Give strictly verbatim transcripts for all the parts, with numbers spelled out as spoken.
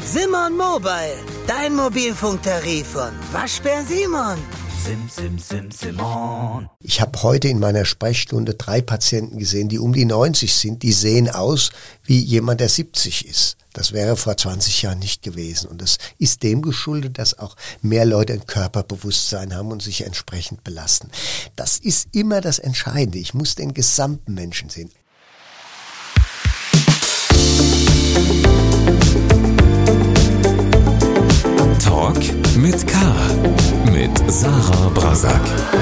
Simon Mobile, dein Mobilfunktarif von Waschbär Simon. Sim, sim, sim, Simon. Ich habe heute in meiner Sprechstunde drei Patienten gesehen, die um die neunzig sind. Die sehen aus wie jemand, der siebzig ist. Das wäre vor zwanzig Jahren nicht gewesen. Und das ist dem geschuldet, dass auch mehr Leute ein Körperbewusstsein haben und sich entsprechend belasten. Das ist immer das Entscheidende. Ich muss den gesamten Menschen sehen. Talk mit K. Mit Sarah Brasak.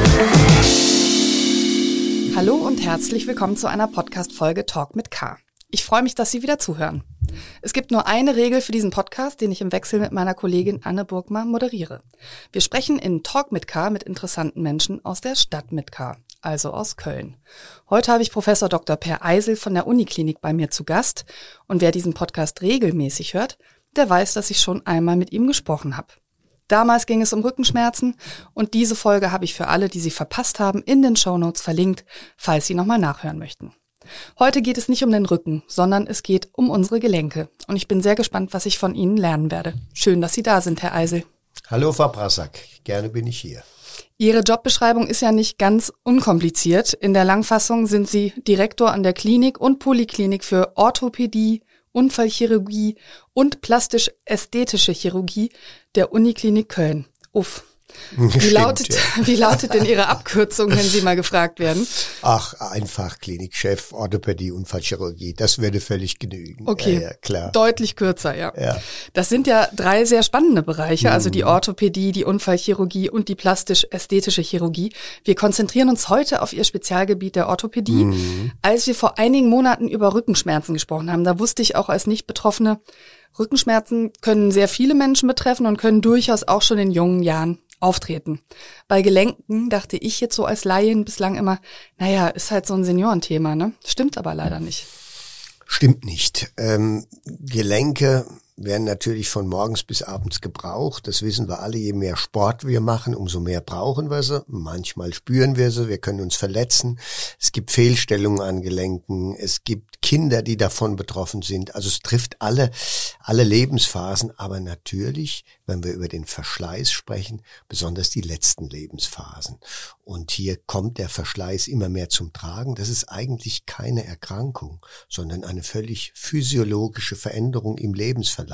Hallo und herzlich willkommen zu einer Podcast-Folge Talk mit K. Ich freue mich, dass Sie wieder zuhören. Es gibt nur eine Regel für diesen Podcast, den ich im Wechsel mit meiner Kollegin Anne Burgma moderiere. Wir sprechen in Talk mit K mit interessanten Menschen aus der Stadt mit K, also aus Köln. Heute habe ich Professor Doktor Per Eisel von der Uniklinik bei mir zu Gast. Und wer diesen Podcast regelmäßig hört, der weiß, dass ich schon einmal mit ihm gesprochen habe. Damals ging es um Rückenschmerzen und diese Folge habe ich für alle, die sie verpasst haben, in den Shownotes verlinkt, falls Sie nochmal nachhören möchten. Heute geht es nicht um den Rücken, sondern es geht um unsere Gelenke. Und ich bin sehr gespannt, was ich von Ihnen lernen werde. Schön, dass Sie da sind, Herr Eisel. Hallo, Frau Brasak. Gerne bin ich hier. Ihre Jobbeschreibung ist ja nicht ganz unkompliziert. In der Langfassung sind Sie Direktor an der Klinik und Poliklinik für Orthopädie, Unfallchirurgie und plastisch-ästhetische Chirurgie der Uniklinik Köln. Uff. Wie, Stimmt, lautet, ja. wie lautet denn Ihre Abkürzung, wenn Sie mal gefragt werden? Ach, einfach Klinikchef, Orthopädie, Unfallchirurgie. Das würde völlig genügen. Okay, ja, ja, klar. Deutlich kürzer, ja. Ja. Das sind ja drei sehr spannende Bereiche, also die Orthopädie, die Unfallchirurgie und die plastisch-ästhetische Chirurgie. Wir konzentrieren uns heute auf Ihr Spezialgebiet der Orthopädie. Mhm. Als wir vor einigen Monaten über Rückenschmerzen gesprochen haben, da wusste ich auch als Nicht-Betroffene, Rückenschmerzen können sehr viele Menschen betreffen und können durchaus auch schon in jungen Jahren auftreten. Bei Gelenken dachte ich jetzt so als Laien bislang immer, naja, ist halt so ein Seniorenthema, ne? Stimmt aber leider nicht. Stimmt nicht. Ähm, Gelenke werden natürlich von morgens bis abends gebraucht. Das wissen wir alle. Je mehr Sport wir machen, umso mehr brauchen wir sie. Manchmal spüren wir sie. Wir können uns verletzen. Es gibt Fehlstellungen an Gelenken. Es gibt Kinder, die davon betroffen sind. Also es trifft alle, alle Lebensphasen. Aber natürlich, wenn wir über den Verschleiß sprechen, besonders die letzten Lebensphasen. Und hier kommt der Verschleiß immer mehr zum Tragen. Das ist eigentlich keine Erkrankung, sondern eine völlig physiologische Veränderung im Lebensverlauf.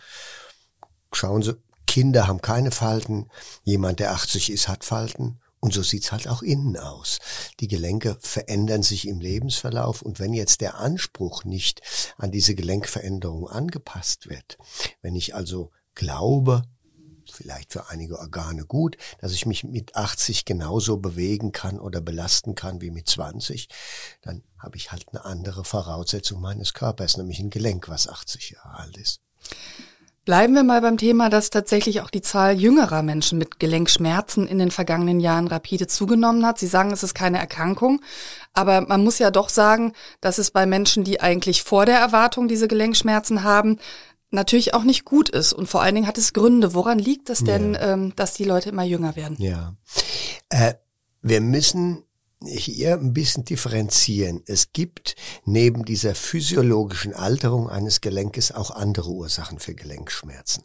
Schauen Sie, Kinder haben keine Falten, jemand, der achtzig ist, hat Falten und so sieht's halt auch innen aus. Die Gelenke verändern sich im Lebensverlauf und wenn jetzt der Anspruch nicht an diese Gelenkveränderung angepasst wird, wenn ich also glaube, vielleicht für einige Organe gut, dass ich mich mit achtzig genauso bewegen kann oder belasten kann wie mit zwanzig, dann habe ich halt eine andere Voraussetzung meines Körpers, nämlich ein Gelenk, was achtzig Jahre alt ist. Bleiben wir mal beim Thema, dass tatsächlich auch die Zahl jüngerer Menschen mit Gelenkschmerzen in den vergangenen Jahren rapide zugenommen hat. Sie sagen, es ist keine Erkrankung, aber man muss ja doch sagen, dass es bei Menschen, die eigentlich vor der Erwartung diese Gelenkschmerzen haben, natürlich auch nicht gut ist. Und vor allen Dingen hat es Gründe. Woran liegt es denn, ja. ähm, dass die Leute immer jünger werden? Ja, äh, wir müssen hier ein bisschen differenzieren. Es gibt neben dieser physiologischen Alterung eines Gelenkes auch andere Ursachen für Gelenkschmerzen.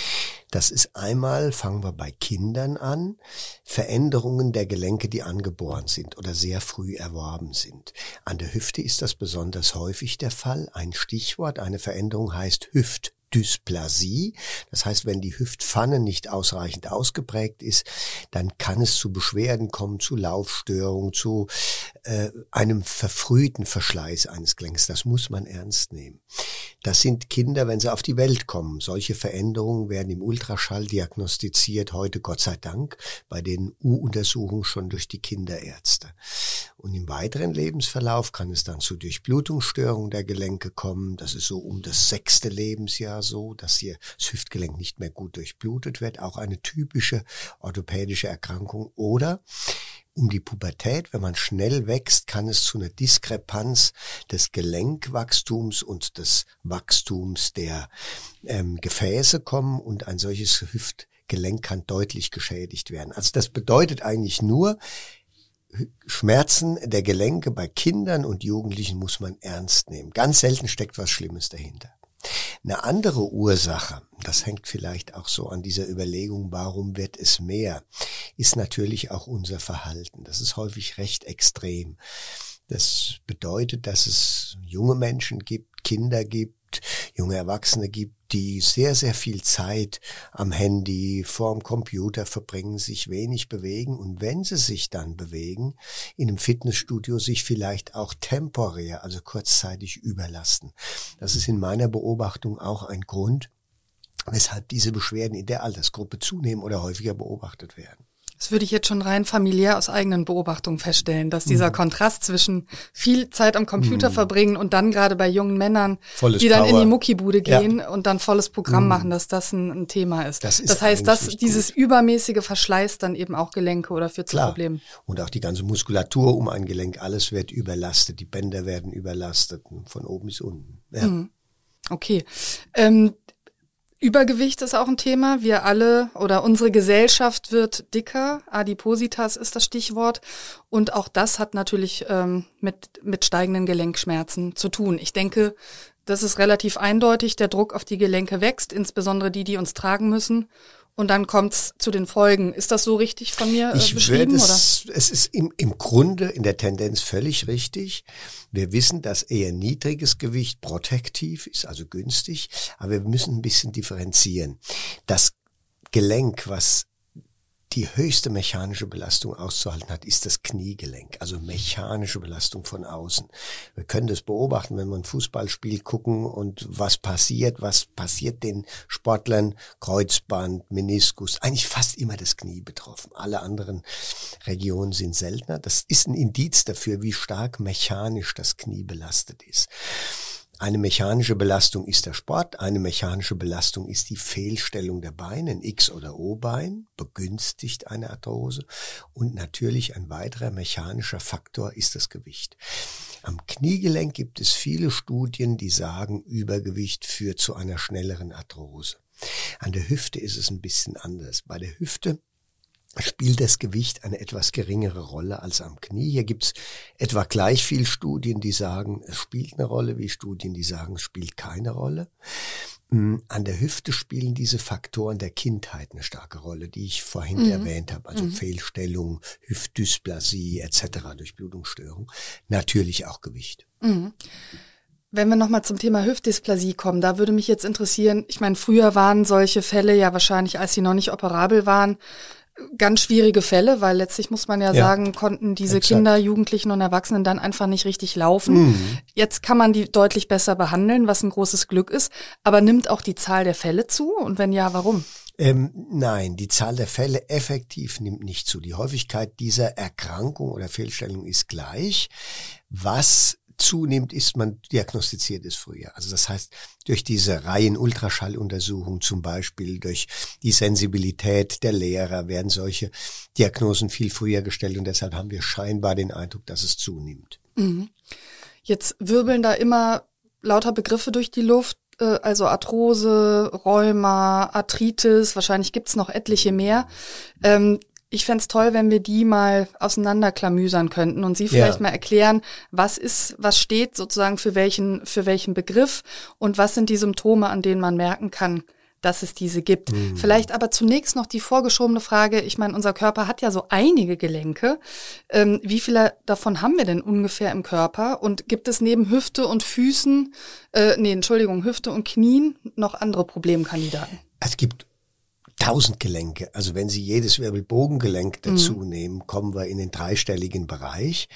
Das ist einmal, fangen wir bei Kindern an, Veränderungen der Gelenke, die angeboren sind oder sehr früh erworben sind. An der Hüfte ist das besonders häufig der Fall. Ein Stichwort, eine Veränderung heißt Hüftdysplasie. Das heißt, wenn die Hüftpfanne nicht ausreichend ausgeprägt ist, dann kann es zu Beschwerden kommen, zu Laufstörungen, zu äh, einem verfrühten Verschleiß eines Gelenks. Das muss man ernst nehmen. Das sind Kinder, wenn sie auf die Welt kommen. Solche Veränderungen werden im Ultraschall diagnostiziert, heute Gott sei Dank, bei den U-Untersuchungen schon durch die Kinderärzte. Und im weiteren Lebensverlauf kann es dann zu Durchblutungsstörungen der Gelenke kommen. Das ist so um das sechste Lebensjahr so, dass hier das Hüftgelenk nicht mehr gut durchblutet wird. Auch eine typische orthopädische Erkrankung. Oder um die Pubertät, wenn man schnell wächst, kann es zu einer Diskrepanz des Gelenkwachstums und des Wachstums der ähm, Gefäße kommen und ein solches Hüftgelenk kann deutlich geschädigt werden. Also das bedeutet eigentlich nur, Schmerzen der Gelenke bei Kindern und Jugendlichen muss man ernst nehmen. Ganz selten steckt was Schlimmes dahinter. Eine andere Ursache, das hängt vielleicht auch so an dieser Überlegung, warum wird es mehr, ist natürlich auch unser Verhalten. Das ist häufig recht extrem. Das bedeutet, dass es junge Menschen gibt, Kinder gibt, junge Erwachsene gibt, die sehr, sehr viel Zeit am Handy, vorm Computer verbringen, sich wenig bewegen und wenn sie sich dann bewegen, in einem Fitnessstudio sich vielleicht auch temporär, also kurzzeitig überlasten. Das ist in meiner Beobachtung auch ein Grund, weshalb diese Beschwerden in der Altersgruppe zunehmen oder häufiger beobachtet werden. Das würde ich jetzt schon rein familiär aus eigenen Beobachtungen feststellen, dass dieser mhm. Kontrast zwischen viel Zeit am Computer mhm. verbringen und dann gerade bei jungen Männern, volles die dann Power. in die Muckibude gehen ja. und dann volles Programm mhm. machen, dass das ein, ein Thema ist. Das, ist das heißt, dass dieses gut. übermäßige Verschleiß dann eben auch Gelenke oder führt zu Problemen. Und auch die ganze Muskulatur um ein Gelenk, alles wird überlastet, die Bänder werden überlastet, von oben bis unten. Ja. Mhm. Okay. Ähm, Übergewicht ist auch ein Thema. Wir alle oder unsere Gesellschaft wird dicker. Adipositas ist das Stichwort. Und auch das hat natürlich ähm, mit, mit steigenden Gelenkschmerzen zu tun. Ich denke, das ist relativ eindeutig. Der Druck auf die Gelenke wächst, insbesondere die, die uns tragen müssen. Und dann kommt's zu den Folgen. Ist das so richtig von mir äh, ich beschrieben? Es, oder? Es ist im, im Grunde in der Tendenz völlig richtig. Wir wissen, dass eher niedriges Gewicht protektiv ist, also günstig. Aber wir müssen ein bisschen differenzieren. Das Gelenk, was die höchste mechanische Belastung auszuhalten hat, ist das Kniegelenk, also mechanische Belastung von außen. Wir können das beobachten, wenn wir ein Fußballspiel gucken und was passiert, was passiert den Sportlern, Kreuzband, Meniskus, eigentlich fast immer das Knie betroffen. Alle anderen Regionen sind seltener. Das ist ein Indiz dafür, wie stark mechanisch das Knie belastet ist. Eine mechanische Belastung ist der Sport, eine mechanische Belastung ist die Fehlstellung der Beine, ein X- oder O-Bein, begünstigt eine Arthrose und natürlich ein weiterer mechanischer Faktor ist das Gewicht. Am Kniegelenk gibt es viele Studien, die sagen, Übergewicht führt zu einer schnelleren Arthrose. An der Hüfte ist es ein bisschen anders. Bei der Hüfte spielt das Gewicht eine etwas geringere Rolle als am Knie. Hier gibt's etwa gleich viel Studien, die sagen, es spielt eine Rolle, wie Studien, die sagen, es spielt keine Rolle. An der Hüfte spielen diese Faktoren der Kindheit eine starke Rolle, die ich vorhin mhm. erwähnt habe, also mhm. Fehlstellung, Hüftdysplasie et cetera, Durchblutungsstörung, natürlich auch Gewicht. Mhm. Wenn wir nochmal zum Thema Hüftdysplasie kommen, da würde mich jetzt interessieren, ich meine, früher waren solche Fälle ja wahrscheinlich, als sie noch nicht operabel waren, ganz schwierige Fälle, weil letztlich muss man ja, ja sagen, konnten diese exakt. Kinder, Jugendlichen und Erwachsenen dann einfach nicht richtig laufen. Mhm. Jetzt kann man die deutlich besser behandeln, was ein großes Glück ist. Aber nimmt auch die Zahl der Fälle zu? Und wenn ja, warum? Ähm, nein, die Zahl der Fälle effektiv nimmt nicht zu. Die Häufigkeit dieser Erkrankung oder Fehlstellung ist gleich. Was zunimmt, ist, man diagnostiziert es früher. Also das heißt, durch diese Reihen-Ultraschalluntersuchungen zum Beispiel, durch die Sensibilität der Lehrer werden solche Diagnosen viel früher gestellt und deshalb haben wir scheinbar den Eindruck, dass es zunimmt. Mhm. Jetzt wirbeln da immer lauter Begriffe durch die Luft, also Arthrose, Rheuma, Arthritis, wahrscheinlich gibt's noch etliche mehr. Ähm, Ich fänd's toll, wenn wir die mal auseinanderklamüsern könnten und Sie vielleicht ja. mal erklären, was ist, was steht sozusagen für welchen, für welchen Begriff und was sind die Symptome, an denen man merken kann, dass es diese gibt. Mhm. Vielleicht aber zunächst noch die vorgeschobene Frage, ich meine, unser Körper hat ja so einige Gelenke. Ähm, wie viele davon haben wir denn ungefähr im Körper? Und gibt es neben Hüfte und Füßen, äh, nee, Entschuldigung, Hüfte und Knien noch andere Problemkandidaten? Es gibt tausend Gelenke. Also wenn Sie jedes Wirbelbogengelenk dazu mhm. nehmen, kommen wir in den dreistelligen Bereich.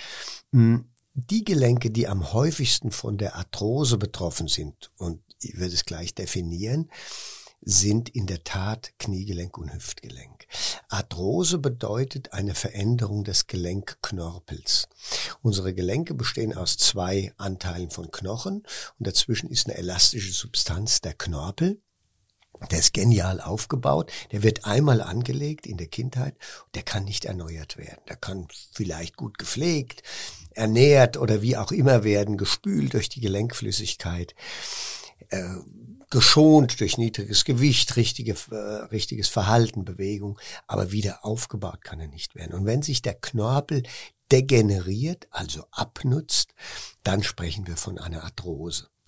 Die Gelenke, die am häufigsten von der Arthrose betroffen sind, und ich werde es gleich definieren, sind in der Tat Kniegelenk und Hüftgelenk. Arthrose bedeutet eine Veränderung des Gelenkknorpels. Unsere Gelenke bestehen aus zwei Anteilen von Knochen und dazwischen ist eine elastische Substanz, der Knorpel. Der ist genial aufgebaut, der wird einmal angelegt in der Kindheit, der kann nicht erneuert werden. Der kann vielleicht gut gepflegt, ernährt oder wie auch immer werden, gespült durch die Gelenkflüssigkeit, äh, geschont durch niedriges Gewicht, richtige, äh, richtiges Verhalten, Bewegung, aber wieder aufgebaut kann er nicht werden. Und wenn sich der Knorpel degeneriert, also abnutzt, dann sprechen wir von einer Arthrose.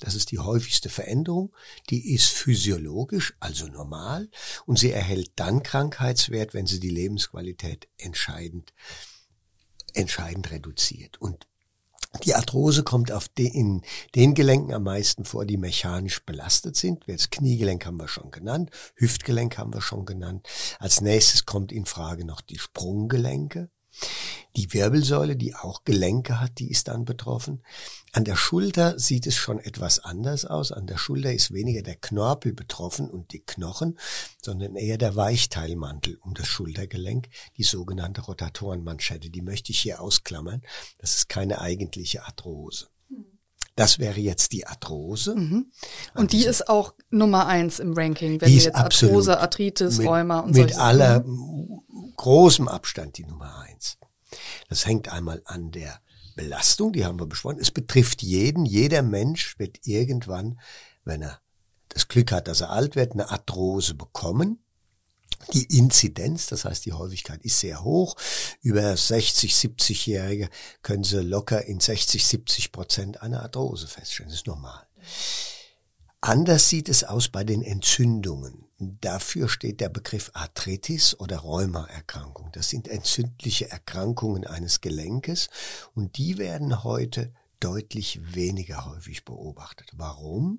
Das ist die häufigste Veränderung. Die ist physiologisch, also normal. Und sie erhält dann Krankheitswert, wenn sie die Lebensqualität entscheidend, entscheidend reduziert. Und die Arthrose kommt auf den, in den Gelenken am meisten vor, die mechanisch belastet sind. Das Kniegelenk haben wir schon genannt, Hüftgelenk haben wir schon genannt. Als nächstes kommt in Frage noch die Sprunggelenke. Die Wirbelsäule, die auch Gelenke hat, die ist dann betroffen. An der Schulter sieht es schon etwas anders aus. An der Schulter ist weniger der Knorpel betroffen und die Knochen, sondern eher der Weichteilmantel um das Schultergelenk, die sogenannte Rotatorenmanschette. Die möchte ich hier ausklammern. Das ist keine eigentliche Arthrose. Das wäre jetzt die Arthrose. Mhm. Und die ist auch Nummer eins im Ranking, wenn die wir jetzt Arthrose, Arthritis, mit, Rheuma und mit solche aller großem Abstand die Nummer eins. Das hängt einmal an der Belastung, die haben wir besprochen. Es betrifft jeden. Jeder Mensch wird irgendwann, wenn er das Glück hat, dass er alt wird, eine Arthrose bekommen. Die Inzidenz, das heißt die Häufigkeit, ist sehr hoch. Über sechzig-, siebzigjährige können sie locker in sechzig, siebzig Prozent eine Arthrose feststellen. Das ist normal. Anders sieht es aus bei den Entzündungen. Dafür steht der Begriff Arthritis oder Rheumaerkrankung. Das sind entzündliche Erkrankungen eines Gelenkes und die werden heute deutlich weniger häufig beobachtet. Warum?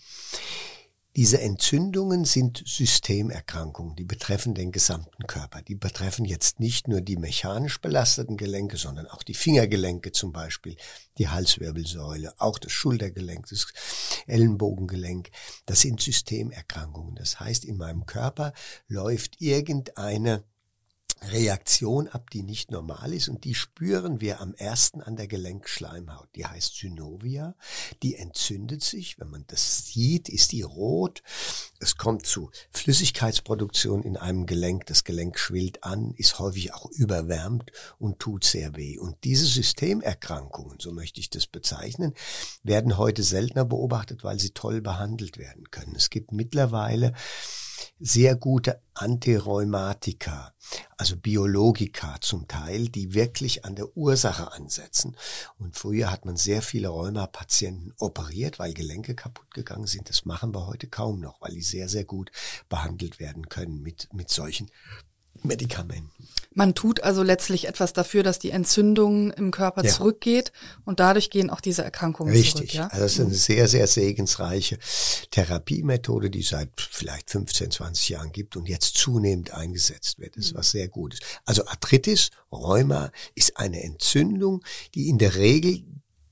Diese Entzündungen sind Systemerkrankungen, die betreffen den gesamten Körper. Die betreffen jetzt nicht nur die mechanisch belasteten Gelenke, sondern auch die Fingergelenke zum Beispiel, die Halswirbelsäule, auch das Schultergelenk, das Ellenbogengelenk. Das sind Systemerkrankungen. Das heißt, in meinem Körper läuft irgendeine Reaktion ab, die nicht normal ist und die spüren wir am ersten an der Gelenkschleimhaut. Die heißt Synovia, die entzündet sich. Wenn man das sieht, ist die rot. Es kommt zu Flüssigkeitsproduktion in einem Gelenk. Das Gelenk schwillt an, ist häufig auch überwärmt und tut sehr weh. Und diese Systemerkrankungen, so möchte ich das bezeichnen, werden heute seltener beobachtet, weil sie toll behandelt werden können. Es gibt mittlerweile sehr gute Antirheumatika, also Biologika zum Teil, die wirklich an der Ursache ansetzen. Und früher hat man sehr viele Rheumapatienten operiert, weil Gelenke kaputt gegangen sind. Das machen wir heute kaum noch, weil die sehr, sehr gut behandelt werden können mit, mit solchen Medikamenten. Man tut also letztlich etwas dafür, dass die Entzündung im Körper ja. zurückgeht und dadurch gehen auch diese Erkrankungen Richtig. zurück. Ja? Also das ist eine sehr, sehr segensreiche Therapiemethode, die seit vielleicht fünfzehn, zwanzig Jahren gibt und jetzt zunehmend eingesetzt wird. Das ist was sehr Gutes. Also Arthritis, Rheuma ist eine Entzündung, die in der Regel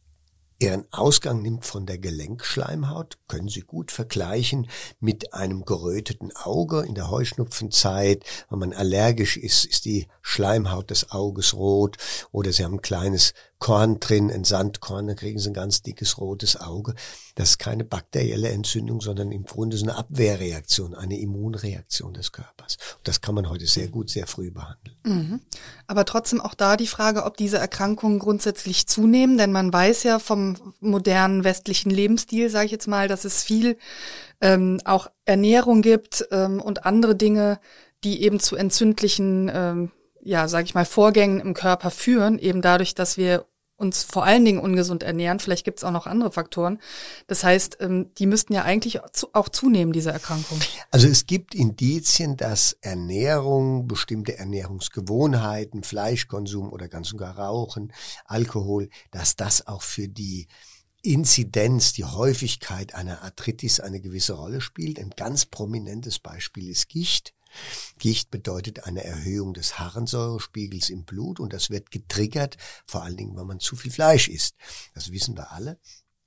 ihren Ausgang nimmt von der Gelenkschleimhaut, können Sie gut vergleichen mit einem geröteten Auge in der Heuschnupfenzeit. Wenn man allergisch ist, ist die Schleimhaut des Auges rot oder Sie haben ein kleines Korn drin, ein Sandkorn, dann kriegen Sie ein ganz dickes rotes Auge. Das ist keine bakterielle Entzündung, sondern im Grunde so eine Abwehrreaktion, eine Immunreaktion des Körpers. Und das kann man heute sehr gut, sehr früh behandeln. Mhm. Aber trotzdem auch da die Frage, ob diese Erkrankungen grundsätzlich zunehmen, denn man weiß ja vom modernen westlichen Lebensstil, sage ich jetzt mal, dass es viel ähm, auch Ernährung gibt ähm, und andere Dinge, die eben zu entzündlichen ähm, ja, sage ich mal, Vorgängen im Körper führen, eben dadurch, dass wir uns vor allen Dingen ungesund ernähren. Vielleicht gibt es auch noch andere Faktoren. Das heißt, die müssten ja eigentlich auch zunehmen, diese Erkrankung. Also es gibt Indizien, dass Ernährung, bestimmte Ernährungsgewohnheiten, Fleischkonsum oder ganz und gar Rauchen, Alkohol, dass das auch für die Inzidenz, die Häufigkeit einer Arthritis eine gewisse Rolle spielt. Ein ganz prominentes Beispiel ist Gicht. Gicht bedeutet eine Erhöhung des Harnsäurespiegels im Blut und das wird getriggert, vor allen Dingen, wenn man zu viel Fleisch isst. Das wissen wir alle.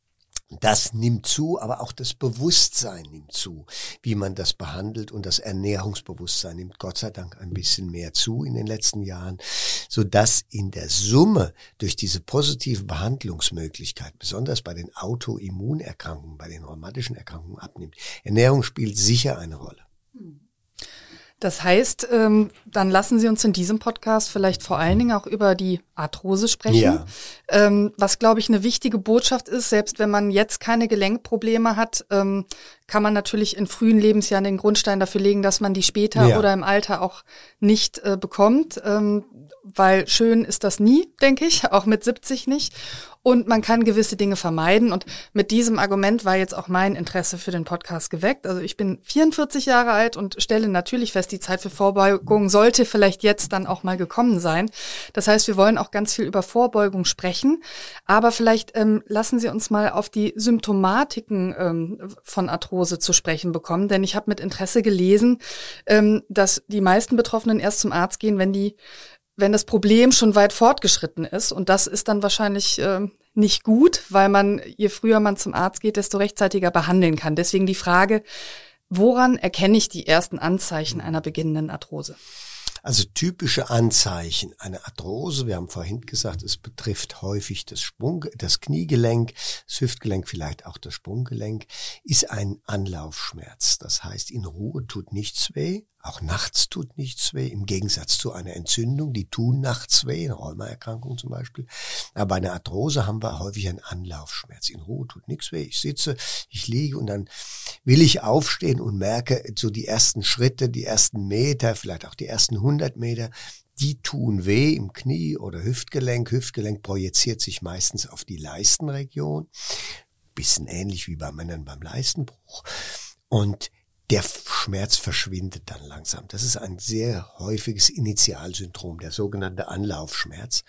Das nimmt zu, aber auch das Bewusstsein nimmt zu, wie man das behandelt und das Ernährungsbewusstsein nimmt Gott sei Dank ein bisschen mehr zu in den letzten Jahren, sodass in der Summe durch diese positive Behandlungsmöglichkeit, besonders bei den Autoimmunerkrankungen, bei den rheumatischen Erkrankungen abnimmt. Ernährung spielt sicher eine Rolle. Das heißt, ähm, dann lassen Sie uns in diesem Podcast vielleicht vor allen Dingen auch über die Arthrose sprechen. Ja. Ähm, was, glaube ich, eine wichtige Botschaft ist, selbst wenn man jetzt keine Gelenkprobleme hat, ähm, kann man natürlich in frühen Lebensjahren den Grundstein dafür legen, dass man die später ja. oder im Alter auch nicht äh, bekommt, ähm, weil schön ist das nie, denke ich, auch mit siebzig nicht. Und man kann gewisse Dinge vermeiden. Und mit diesem Argument war jetzt auch mein Interesse für den Podcast geweckt. Also ich bin vierundvierzig Jahre alt und stelle natürlich fest, die Zeit für Vorbeugung sollte vielleicht jetzt dann auch mal gekommen sein. Das heißt, wir wollen auch ganz viel über Vorbeugung sprechen. Aber vielleicht ähm, lassen Sie uns mal auf die Symptomatiken ähm, von Arthrose zu sprechen bekommen. Denn ich habe mit Interesse gelesen, ähm, dass die meisten Betroffenen erst zum Arzt gehen, wenn die wenn das Problem schon weit fortgeschritten ist. Und das ist dann wahrscheinlich äh, nicht gut, weil man, je früher man zum Arzt geht, desto rechtzeitiger behandeln kann. Deswegen die Frage, woran erkenne ich die ersten Anzeichen einer beginnenden Arthrose? Also typische Anzeichen einer Arthrose, wir haben vorhin gesagt, es betrifft häufig das Sprung, das Kniegelenk, das Hüftgelenk, vielleicht auch das Sprunggelenk, ist ein Anlaufschmerz. Das heißt, in Ruhe tut nichts weh, auch nachts tut nichts weh, im Gegensatz zu einer Entzündung, die tun nachts weh, eine Rheumaerkrankung zum Beispiel. Aber bei einer Arthrose haben wir häufig einen Anlaufschmerz. In Ruhe tut nichts weh, ich sitze, ich liege und dann will ich aufstehen und merke so die ersten Schritte, die ersten Meter, vielleicht auch die ersten hundert Meter, die tun weh im Knie oder Hüftgelenk. Hüftgelenk projiziert sich meistens auf die Leistenregion, bisschen ähnlich wie bei Männern beim Leistenbruch. Und der Schmerz verschwindet dann langsam. Das ist ein sehr häufiges Initialsyndrom, der sogenannte Anlaufschmerz.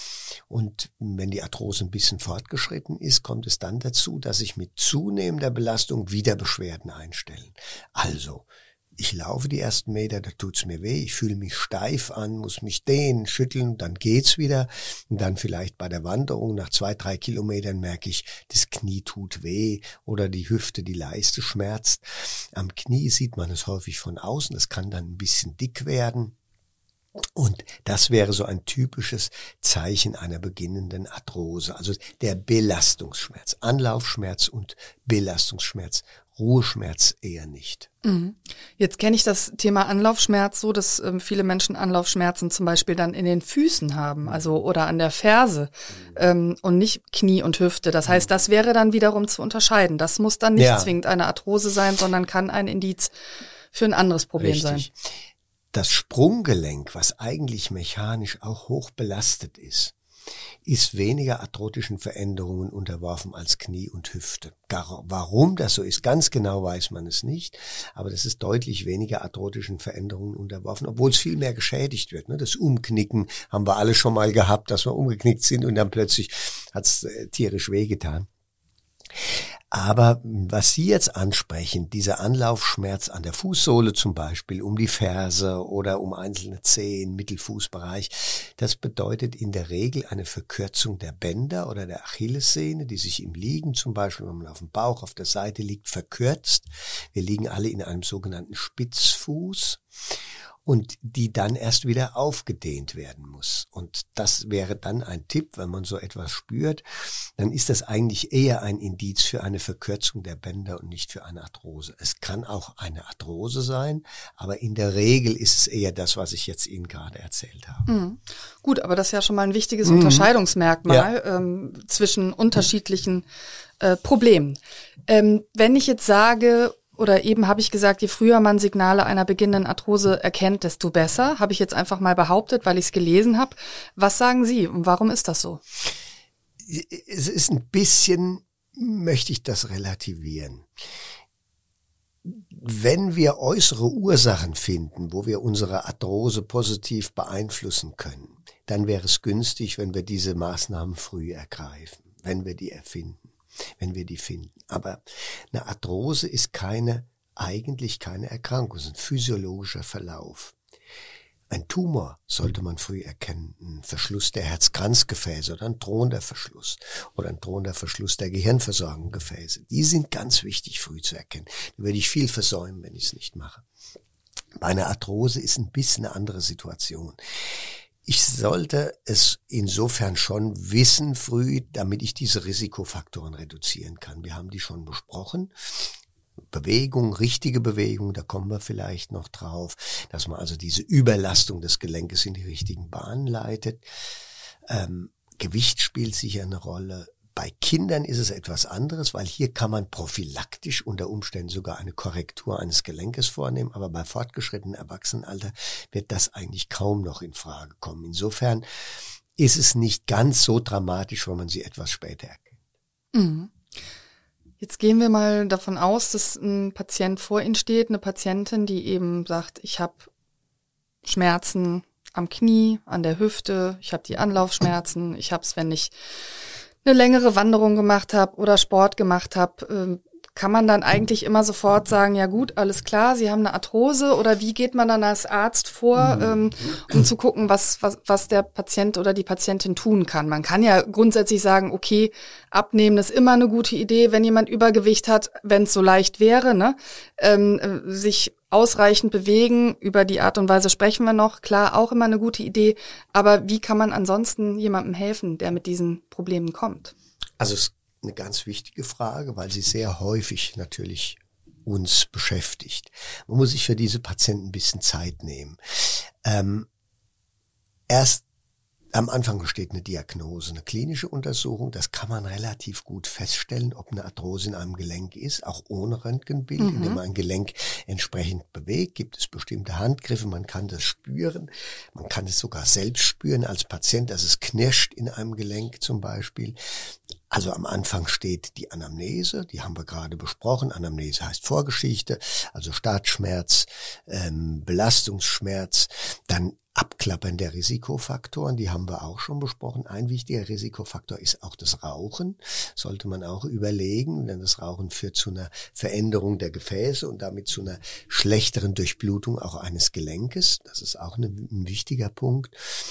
Und wenn die Arthrose ein bisschen fortgeschritten ist, kommt es dann dazu, dass sich mit zunehmender Belastung wieder Beschwerden einstellen. Also, ich laufe die ersten Meter, da tut's mir weh, ich fühle mich steif an, muss mich dehnen, schütteln, dann geht's wieder. Und dann vielleicht bei der Wanderung nach zwei, drei Kilometern merke ich, das Knie tut weh oder die Hüfte, die Leiste schmerzt. Am Knie sieht man es häufig von außen, es kann dann ein bisschen dick werden. Und das wäre so ein typisches Zeichen einer beginnenden Arthrose, also der Belastungsschmerz, Anlaufschmerz und Belastungsschmerz, Ruheschmerz eher nicht. Jetzt kenne ich das Thema Anlaufschmerz so, dass ähm, viele Menschen Anlaufschmerzen zum Beispiel dann in den Füßen haben, also oder an der Ferse ähm, und nicht Knie und Hüfte. Das heißt, das wäre dann wiederum zu unterscheiden. Das muss dann nicht ja. zwingend eine Arthrose sein, sondern kann ein Indiz für ein anderes Problem Richtig. sein. Das Sprunggelenk, was eigentlich mechanisch auch hoch belastet ist, ist weniger arthrotischen Veränderungen unterworfen als Knie und Hüfte. Gar, warum das so ist, ganz genau weiß man es nicht, aber das ist deutlich weniger arthrotischen Veränderungen unterworfen, obwohl es viel mehr geschädigt wird. Ne? Das Umknicken haben wir alle schon mal gehabt, dass wir umgeknickt sind und dann plötzlich hat es äh, tierisch wehgetan. Aber was Sie jetzt ansprechen, dieser Anlaufschmerz an der Fußsohle zum Beispiel, um die Ferse oder um einzelne Zehen, Mittelfußbereich, das bedeutet in der Regel eine Verkürzung der Bänder oder der Achillessehne, die sich im Liegen zum Beispiel, wenn man auf dem Bauch, auf der Seite liegt, verkürzt. Wir liegen alle in einem sogenannten Spitzfuß. Und die dann erst wieder aufgedehnt werden muss. Und das wäre dann ein Tipp, wenn man so etwas spürt, dann ist das eigentlich eher ein Indiz für eine Verkürzung der Bänder und nicht für eine Arthrose. Es kann auch eine Arthrose sein, aber in der Regel ist es eher das, was ich jetzt Ihnen gerade erzählt habe. Mhm. Gut, aber das ist ja schon mal ein wichtiges mhm. Unterscheidungsmerkmal ja. ähm, zwischen unterschiedlichen äh, Problemen. Ähm, wenn ich jetzt sage, oder eben habe ich gesagt, je früher man Signale einer beginnenden Arthrose erkennt, desto besser. Habe ich jetzt einfach mal behauptet, weil ich es gelesen habe. Was sagen Sie und warum ist das so? Es ist ein bisschen, möchte ich das relativieren. Wenn wir äußere Ursachen finden, wo wir unsere Arthrose positiv beeinflussen können, dann wäre es günstig, wenn wir diese Maßnahmen früh ergreifen, wenn wir die erfinden. wenn wir die finden. Aber eine Arthrose ist keine, eigentlich keine Erkrankung, es ist ein physiologischer Verlauf. Ein Tumor sollte man früh erkennen, ein Verschluss der Herzkranzgefäße oder ein drohender Verschluss oder ein drohender Verschluss der Gehirnversorgungsgefäße. Die sind ganz wichtig früh zu erkennen. Da würde ich viel versäumen, wenn ich es nicht mache. Bei einer Arthrose ist ein bisschen eine andere Situation. Ich sollte es insofern schon wissen früh, damit ich diese Risikofaktoren reduzieren kann. Wir haben die schon besprochen. Bewegung, richtige Bewegung, da kommen wir vielleicht noch drauf, dass man also diese Überlastung des Gelenkes in die richtigen Bahnen leitet. Ähm, Gewicht spielt sicher eine Rolle. Bei Kindern ist es etwas anderes, weil hier kann man prophylaktisch unter Umständen sogar eine Korrektur eines Gelenkes vornehmen, aber bei fortgeschrittenem Erwachsenenalter wird das eigentlich kaum noch in Frage kommen. Insofern ist es nicht ganz so dramatisch, wenn man sie etwas später erkennt. Mhm. Jetzt gehen wir mal davon aus, dass ein Patient vor Ihnen steht, eine Patientin, die eben sagt, ich habe Schmerzen am Knie, an der Hüfte, ich habe die Anlaufschmerzen, ich habe es, wenn ich eine längere Wanderung gemacht habe oder Sport gemacht habe. Kann man dann eigentlich immer sofort sagen, ja gut, alles klar, Sie haben eine Arthrose, oder wie geht man dann als Arzt vor, ähm, um zu gucken, was, was, was der Patient oder die Patientin tun kann? Man kann ja grundsätzlich sagen, okay, abnehmen ist immer eine gute Idee, wenn jemand Übergewicht hat, wenn es so leicht wäre, ne? Ähm, sich ausreichend bewegen, über die Art und Weise sprechen wir noch, klar, auch immer eine gute Idee, aber wie kann man ansonsten jemandem helfen, der mit diesen Problemen kommt? Also es eine ganz wichtige Frage, weil sie sehr häufig natürlich uns beschäftigt. Man muss sich für diese Patienten ein bisschen Zeit nehmen. Ähm, erst am Anfang steht eine Diagnose, eine klinische Untersuchung. Das kann man relativ gut feststellen, ob eine Arthrose in einem Gelenk ist, auch ohne Röntgenbild, mhm. indem man ein Gelenk entsprechend bewegt. Gibt es bestimmte Handgriffe, man kann das spüren. Man kann es sogar selbst spüren als Patient, dass es knirscht in einem Gelenk zum Beispiel. Also am Anfang steht die Anamnese, die haben wir gerade besprochen. Anamnese heißt Vorgeschichte, also Startschmerz, ähm, Belastungsschmerz, dann Abklappern der Risikofaktoren, die haben wir auch schon besprochen. Ein wichtiger Risikofaktor ist auch das Rauchen, sollte man auch überlegen, denn das Rauchen führt zu einer Veränderung der Gefäße und damit zu einer schlechteren Durchblutung auch eines Gelenkes. Das ist auch eine, ein wichtiger Punkt.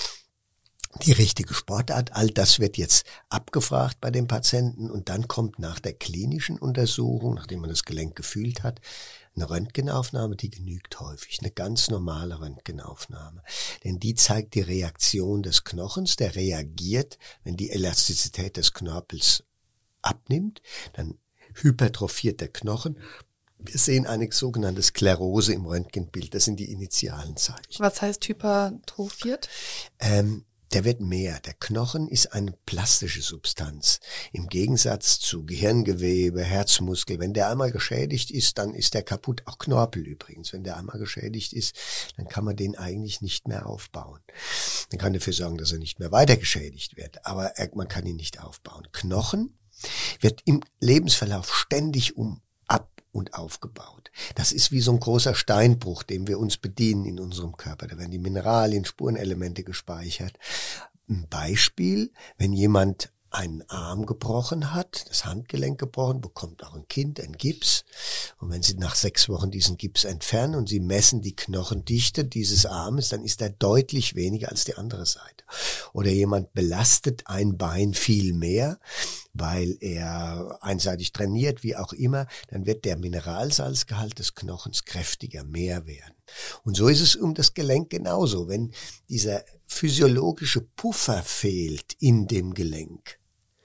Die richtige Sportart, all das wird jetzt abgefragt bei dem Patienten und dann kommt nach der klinischen Untersuchung, nachdem man das Gelenk gefühlt hat, eine Röntgenaufnahme, die genügt häufig, eine ganz normale Röntgenaufnahme. Denn die zeigt die Reaktion des Knochens, der reagiert, wenn die Elastizität des Knorpels abnimmt, dann hypertrophiert der Knochen. Wir sehen eine sogenannte Sklerose im Röntgenbild, das sind die initialen Zeichen. Was heißt hypertrophiert? Ähm, Der wird mehr. Der Knochen ist eine plastische Substanz. Im Gegensatz zu Gehirngewebe, Herzmuskel. Wenn der einmal geschädigt ist, dann ist der kaputt. Auch Knorpel übrigens. Wenn der einmal geschädigt ist, dann kann man den eigentlich nicht mehr aufbauen. Man kann dafür sorgen, dass er nicht mehr weiter geschädigt wird. Aber er, man kann ihn nicht aufbauen. Knochen wird im Lebensverlauf ständig um ab und aufgebaut. Das ist wie so ein großer Steinbruch, dem wir uns bedienen in unserem Körper. Da werden die Mineralien, Spurenelemente gespeichert. Ein Beispiel, wenn jemand einen Arm gebrochen hat, das Handgelenk gebrochen, bekommt auch ein Kind einen Gips. Und wenn Sie nach sechs Wochen diesen Gips entfernen und Sie messen die Knochendichte dieses Armes, dann ist er deutlich weniger als die andere Seite. Oder jemand belastet ein Bein viel mehr, weil er einseitig trainiert, wie auch immer, dann wird der Mineralsalzgehalt des Knochens kräftiger, mehr werden. Und so ist es um das Gelenk genauso. Wenn dieser physiologische Puffer fehlt in dem Gelenk,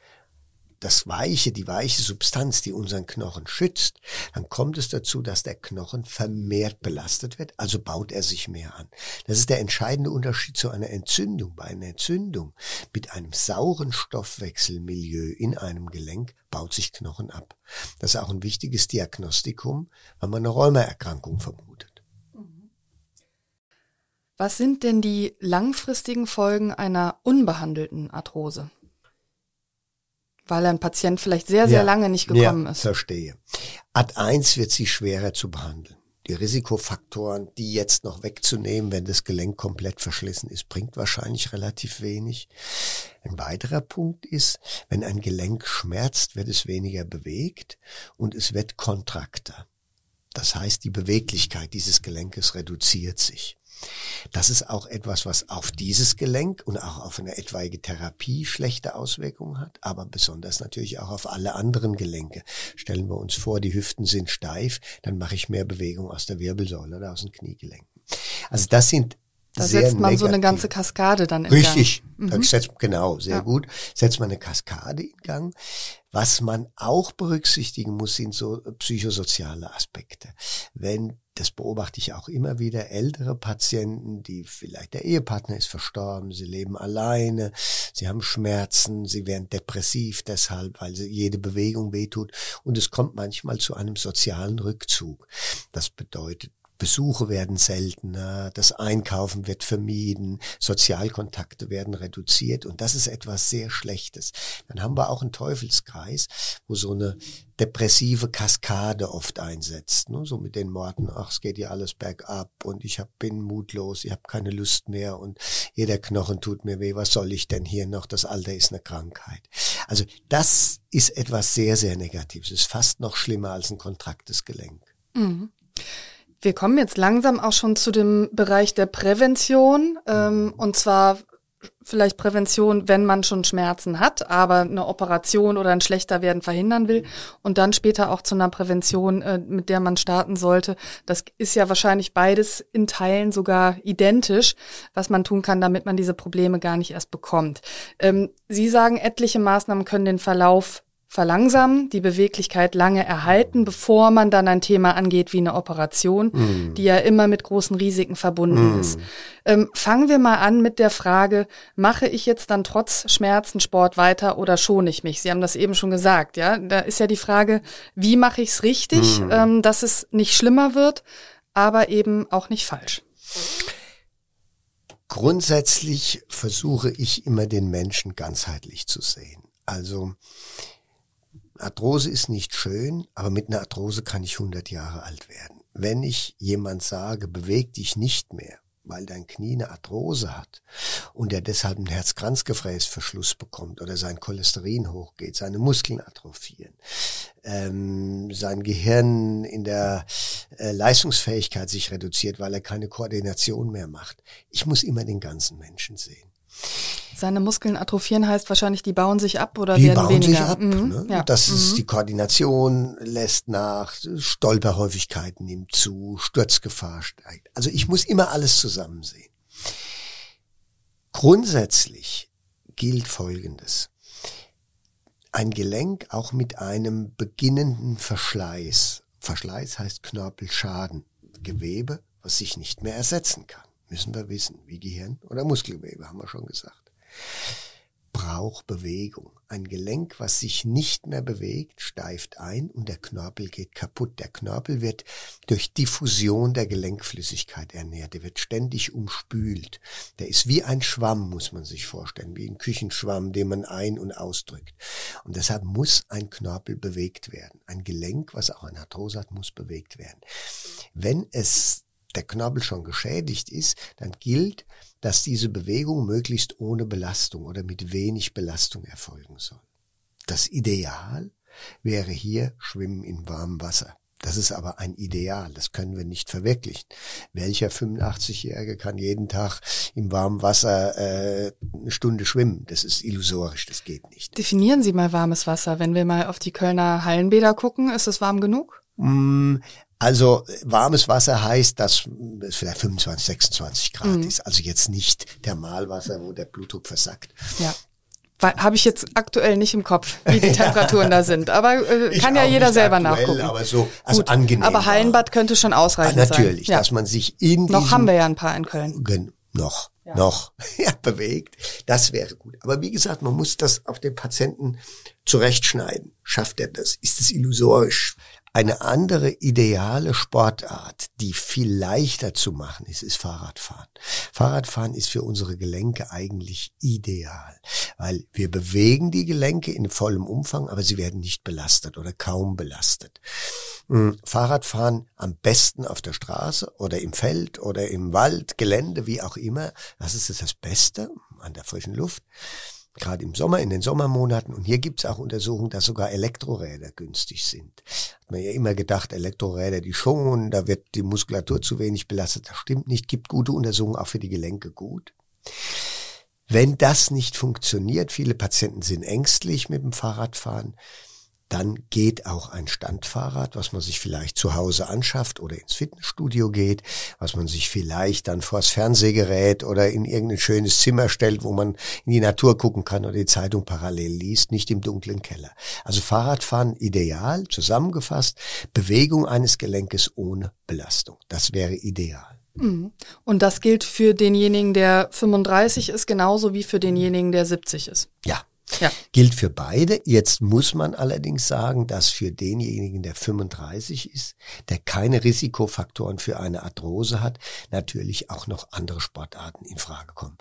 das weiche, die weiche Substanz, die unseren Knochen schützt, dann kommt es dazu, dass der Knochen vermehrt belastet wird, also baut er sich mehr an. Das ist der entscheidende Unterschied zu einer Entzündung. Bei einer Entzündung mit einem sauren Stoffwechselmilieu in einem Gelenk baut sich Knochen ab. Das ist auch ein wichtiges Diagnostikum, wenn man eine Rheumaerkrankung vermutet. Was sind denn die langfristigen Folgen einer unbehandelten Arthrose? Weil ein Patient vielleicht sehr, sehr ja, lange nicht gekommen ja, ist. Verstehe. Ad eins wird sie schwerer zu behandeln. Die Risikofaktoren, die jetzt noch wegzunehmen, wenn das Gelenk komplett verschlissen ist, bringt wahrscheinlich relativ wenig. Ein weiterer Punkt ist, wenn ein Gelenk schmerzt, wird es weniger bewegt und es wird kontrakter. Das heißt, die Beweglichkeit dieses Gelenkes reduziert sich. Das ist auch etwas, was auf dieses Gelenk und auch auf eine etwaige Therapie schlechte Auswirkungen hat, aber besonders natürlich auch auf alle anderen Gelenke. Stellen wir uns vor, die Hüften sind steif, dann mache ich mehr Bewegung aus der Wirbelsäule oder aus den Kniegelenken. Also das sind Da sehr setzt man negativ. so eine ganze Kaskade dann in Richtig, Gang. da Mhm. setzt, genau, sehr Ja. gut. Setzt man eine Kaskade in Gang. Was man auch berücksichtigen muss, sind so psychosoziale Aspekte. Wenn, das beobachte ich auch immer wieder, ältere Patienten, die vielleicht der Ehepartner ist verstorben, sie leben alleine, sie haben Schmerzen, sie werden depressiv deshalb, weil sie jede Bewegung wehtut und es kommt manchmal zu einem sozialen Rückzug. Das bedeutet, Besuche werden seltener, das Einkaufen wird vermieden, Sozialkontakte werden reduziert und das ist etwas sehr Schlechtes. Dann haben wir auch einen Teufelskreis, wo so eine depressive Kaskade oft einsetzt, ne? So mit den Worten, ach, es geht ja alles bergab und ich hab, bin mutlos, ich habe keine Lust mehr und jeder Knochen tut mir weh, was soll ich denn hier noch, das Alter ist eine Krankheit. Also das ist etwas sehr, sehr Negatives, ist fast noch schlimmer als ein kontraktes Gelenk. Mhm. Wir kommen jetzt langsam auch schon zu dem Bereich der Prävention, ähm, und zwar vielleicht Prävention, wenn man schon Schmerzen hat, aber eine Operation oder ein schlechter Werden verhindern will und dann später auch zu einer Prävention, äh, mit der man starten sollte. Das ist ja wahrscheinlich beides in Teilen sogar identisch, was man tun kann, damit man diese Probleme gar nicht erst bekommt. Ähm, Sie sagen, etliche Maßnahmen können den Verlauf verlangsamen, die Beweglichkeit lange erhalten, bevor man dann ein Thema angeht wie eine Operation, mm. die ja immer mit großen Risiken verbunden mm. ist. Ähm, fangen wir mal an mit der Frage, mache ich jetzt dann trotz Schmerzen Sport weiter oder schone ich mich? Sie haben das eben schon gesagt, ja. Da ist ja die Frage, wie mache ich es richtig, mm. ähm, dass es nicht schlimmer wird, aber eben auch nicht falsch. Grundsätzlich versuche ich immer den Menschen ganzheitlich zu sehen. Also Arthrose ist nicht schön, aber mit einer Arthrose kann ich hundert Jahre alt werden. Wenn ich jemand sage, beweg dich nicht mehr, weil dein Knie eine Arthrose hat und er deshalb einen Herzkranzgefäßverschluss bekommt oder sein Cholesterin hochgeht, seine Muskeln atrophieren, ähm, sein Gehirn in der äh, Leistungsfähigkeit sich reduziert, weil er keine Koordination mehr macht. Ich muss immer den ganzen Menschen sehen. Seine Muskeln atrophieren heißt wahrscheinlich, die bauen sich ab oder die werden bauen weniger. sich ab. Mhm. Ne? Ja. Das ist mhm. die Koordination lässt nach, Stolperhäufigkeit nimmt zu, Sturzgefahr steigt. Also ich muss immer alles zusammen sehen. Grundsätzlich gilt Folgendes. Ein Gelenk auch mit einem beginnenden Verschleiß. Verschleiß heißt Knorpelschaden. Gewebe, was sich nicht mehr ersetzen kann. Müssen wir wissen, wie Gehirn oder Muskelgewebe, haben wir schon gesagt. Braucht Bewegung. Ein Gelenk, was sich nicht mehr bewegt, steift ein und der Knorpel geht kaputt. Der Knorpel wird durch Diffusion der Gelenkflüssigkeit ernährt. Der wird ständig umspült. Der ist wie ein Schwamm, muss man sich vorstellen, wie ein Küchenschwamm, den man ein- und ausdrückt. Und deshalb muss ein Knorpel bewegt werden. Ein Gelenk, was auch eine Arthrose hat, muss bewegt werden. Wenn es der Knorpel schon geschädigt ist, dann gilt, dass diese Bewegung möglichst ohne Belastung oder mit wenig Belastung erfolgen soll. Das Ideal wäre hier Schwimmen in warmem Wasser. Das ist aber ein Ideal, das können wir nicht verwirklichen. Welcher fünfundachtzigjährige kann jeden Tag im warmen Wasser äh, eine Stunde schwimmen? Das ist illusorisch, das geht nicht. Definieren Sie mal warmes Wasser. Wenn wir mal auf die Kölner Hallenbäder gucken, ist es warm genug? Mm, Also warmes Wasser heißt, dass es vielleicht fünfundzwanzig, sechsundzwanzig Grad mhm. ist. Also jetzt nicht Thermalwasser, wo der Blutdruck versackt. Ja, habe ich jetzt aktuell nicht im Kopf, wie die Temperaturen da sind. Aber äh, kann ja jeder selber aktuell, nachgucken. Aber so, also Gut, angenehm. Aber Hallenbad könnte schon ausreichend ah, sein. Natürlich, ja. Dass man sich in Noch diesem, haben wir ja ein paar in Köln. Gen, noch, ja. noch, ja, bewegt. Das wäre gut. Aber wie gesagt, man muss das auf den Patienten zurechtschneiden. Schafft er das? Ist es illusorisch? Eine andere ideale Sportart, die viel leichter zu machen ist, ist Fahrradfahren. Fahrradfahren ist für unsere Gelenke eigentlich ideal, weil wir bewegen die Gelenke in vollem Umfang, aber sie werden nicht belastet oder kaum belastet. Fahrradfahren am besten auf der Straße oder im Feld oder im Wald, Gelände, wie auch immer. Das ist das Beste an der frischen Luft. Gerade im Sommer, in den Sommermonaten. Und hier gibt es auch Untersuchungen, dass sogar Elektroräder günstig sind. Hat man ja immer gedacht, Elektroräder, die schonen, da wird die Muskulatur zu wenig belastet. Das stimmt nicht, gibt gute Untersuchungen, auch für die Gelenke gut. Wenn das nicht funktioniert, viele Patienten sind ängstlich mit dem Fahrradfahren, dann geht auch ein Standfahrrad, was man sich vielleicht zu Hause anschafft oder ins Fitnessstudio geht, was man sich vielleicht dann vors Fernsehgerät oder in irgendein schönes Zimmer stellt, wo man in die Natur gucken kann oder die Zeitung parallel liest, nicht im dunklen Keller. Also Fahrradfahren ideal, zusammengefasst, Bewegung eines Gelenkes ohne Belastung. Das wäre ideal. Und das gilt für denjenigen, der fünfunddreißig ist, genauso wie für denjenigen, der siebzig ist. Ja. Ja. Gilt für beide. Jetzt muss man allerdings sagen, dass für denjenigen, der fünfunddreißig ist, der keine Risikofaktoren für eine Arthrose hat, natürlich auch noch andere Sportarten in Frage kommen.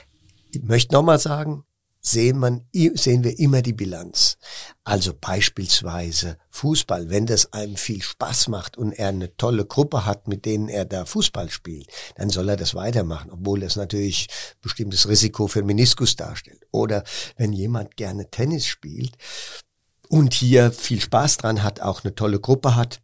Ich möchte nochmal sagen, sehen, man, sehen wir immer die Bilanz. Also beispielsweise Fußball, wenn das einem viel Spaß macht und er eine tolle Gruppe hat, mit denen er da Fußball spielt, dann soll er das weitermachen, obwohl das natürlich bestimmtes Risiko für Meniskus darstellt. Oder wenn jemand gerne Tennis spielt und hier viel Spaß dran hat, auch eine tolle Gruppe hat,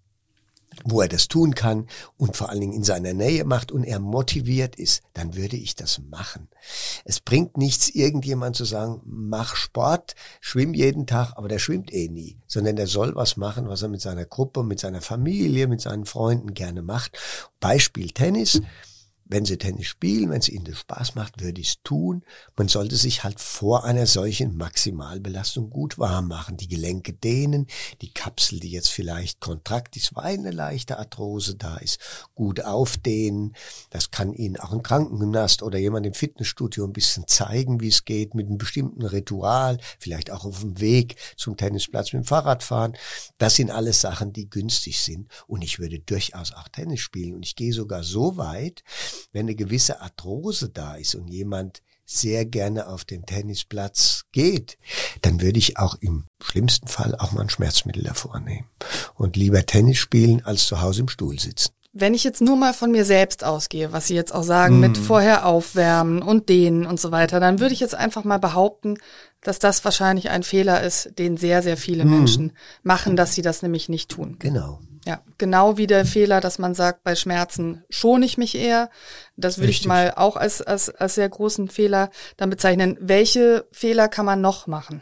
wo er das tun kann und vor allen Dingen in seiner Nähe macht und er motiviert ist, dann würde ich das machen. Es bringt nichts, irgendjemand zu sagen, mach Sport, schwimm jeden Tag, aber der schwimmt eh nie, sondern der soll was machen, was er mit seiner Gruppe, mit seiner Familie, mit seinen Freunden gerne macht. Beispiel Tennis. Wenn Sie Tennis spielen, wenn es Ihnen das Spaß macht, würde ich es tun. Man sollte sich halt vor einer solchen Maximalbelastung gut warm machen. Die Gelenke dehnen, die Kapsel, die jetzt vielleicht kontrakt ist, weil eine leichte Arthrose da ist, gut aufdehnen. Das kann Ihnen auch ein Krankengymnast oder jemand im Fitnessstudio ein bisschen zeigen, wie es geht, mit einem bestimmten Ritual, vielleicht auch auf dem Weg zum Tennisplatz mit dem Fahrrad fahren. Das sind alles Sachen, die günstig sind. Und ich würde durchaus auch Tennis spielen. Und ich gehe sogar so weit, wenn eine gewisse Arthrose da ist und jemand sehr gerne auf den Tennisplatz geht, dann würde ich auch im schlimmsten Fall auch mal ein Schmerzmittel davor nehmen und lieber Tennis spielen, als zu Hause im Stuhl sitzen. Wenn ich jetzt nur mal von mir selbst ausgehe, was Sie jetzt auch sagen, mm. mit vorher aufwärmen und dehnen und so weiter, dann würde ich jetzt einfach mal behaupten, dass das wahrscheinlich ein Fehler ist, den sehr, sehr viele mm. Menschen machen, dass sie das nämlich nicht tun. Genau. Ja, genau wie der Fehler, dass man sagt, bei Schmerzen schone ich mich eher. Das würde ich mal auch als, als, als sehr großen Fehler dann bezeichnen. Welche Fehler kann man noch machen?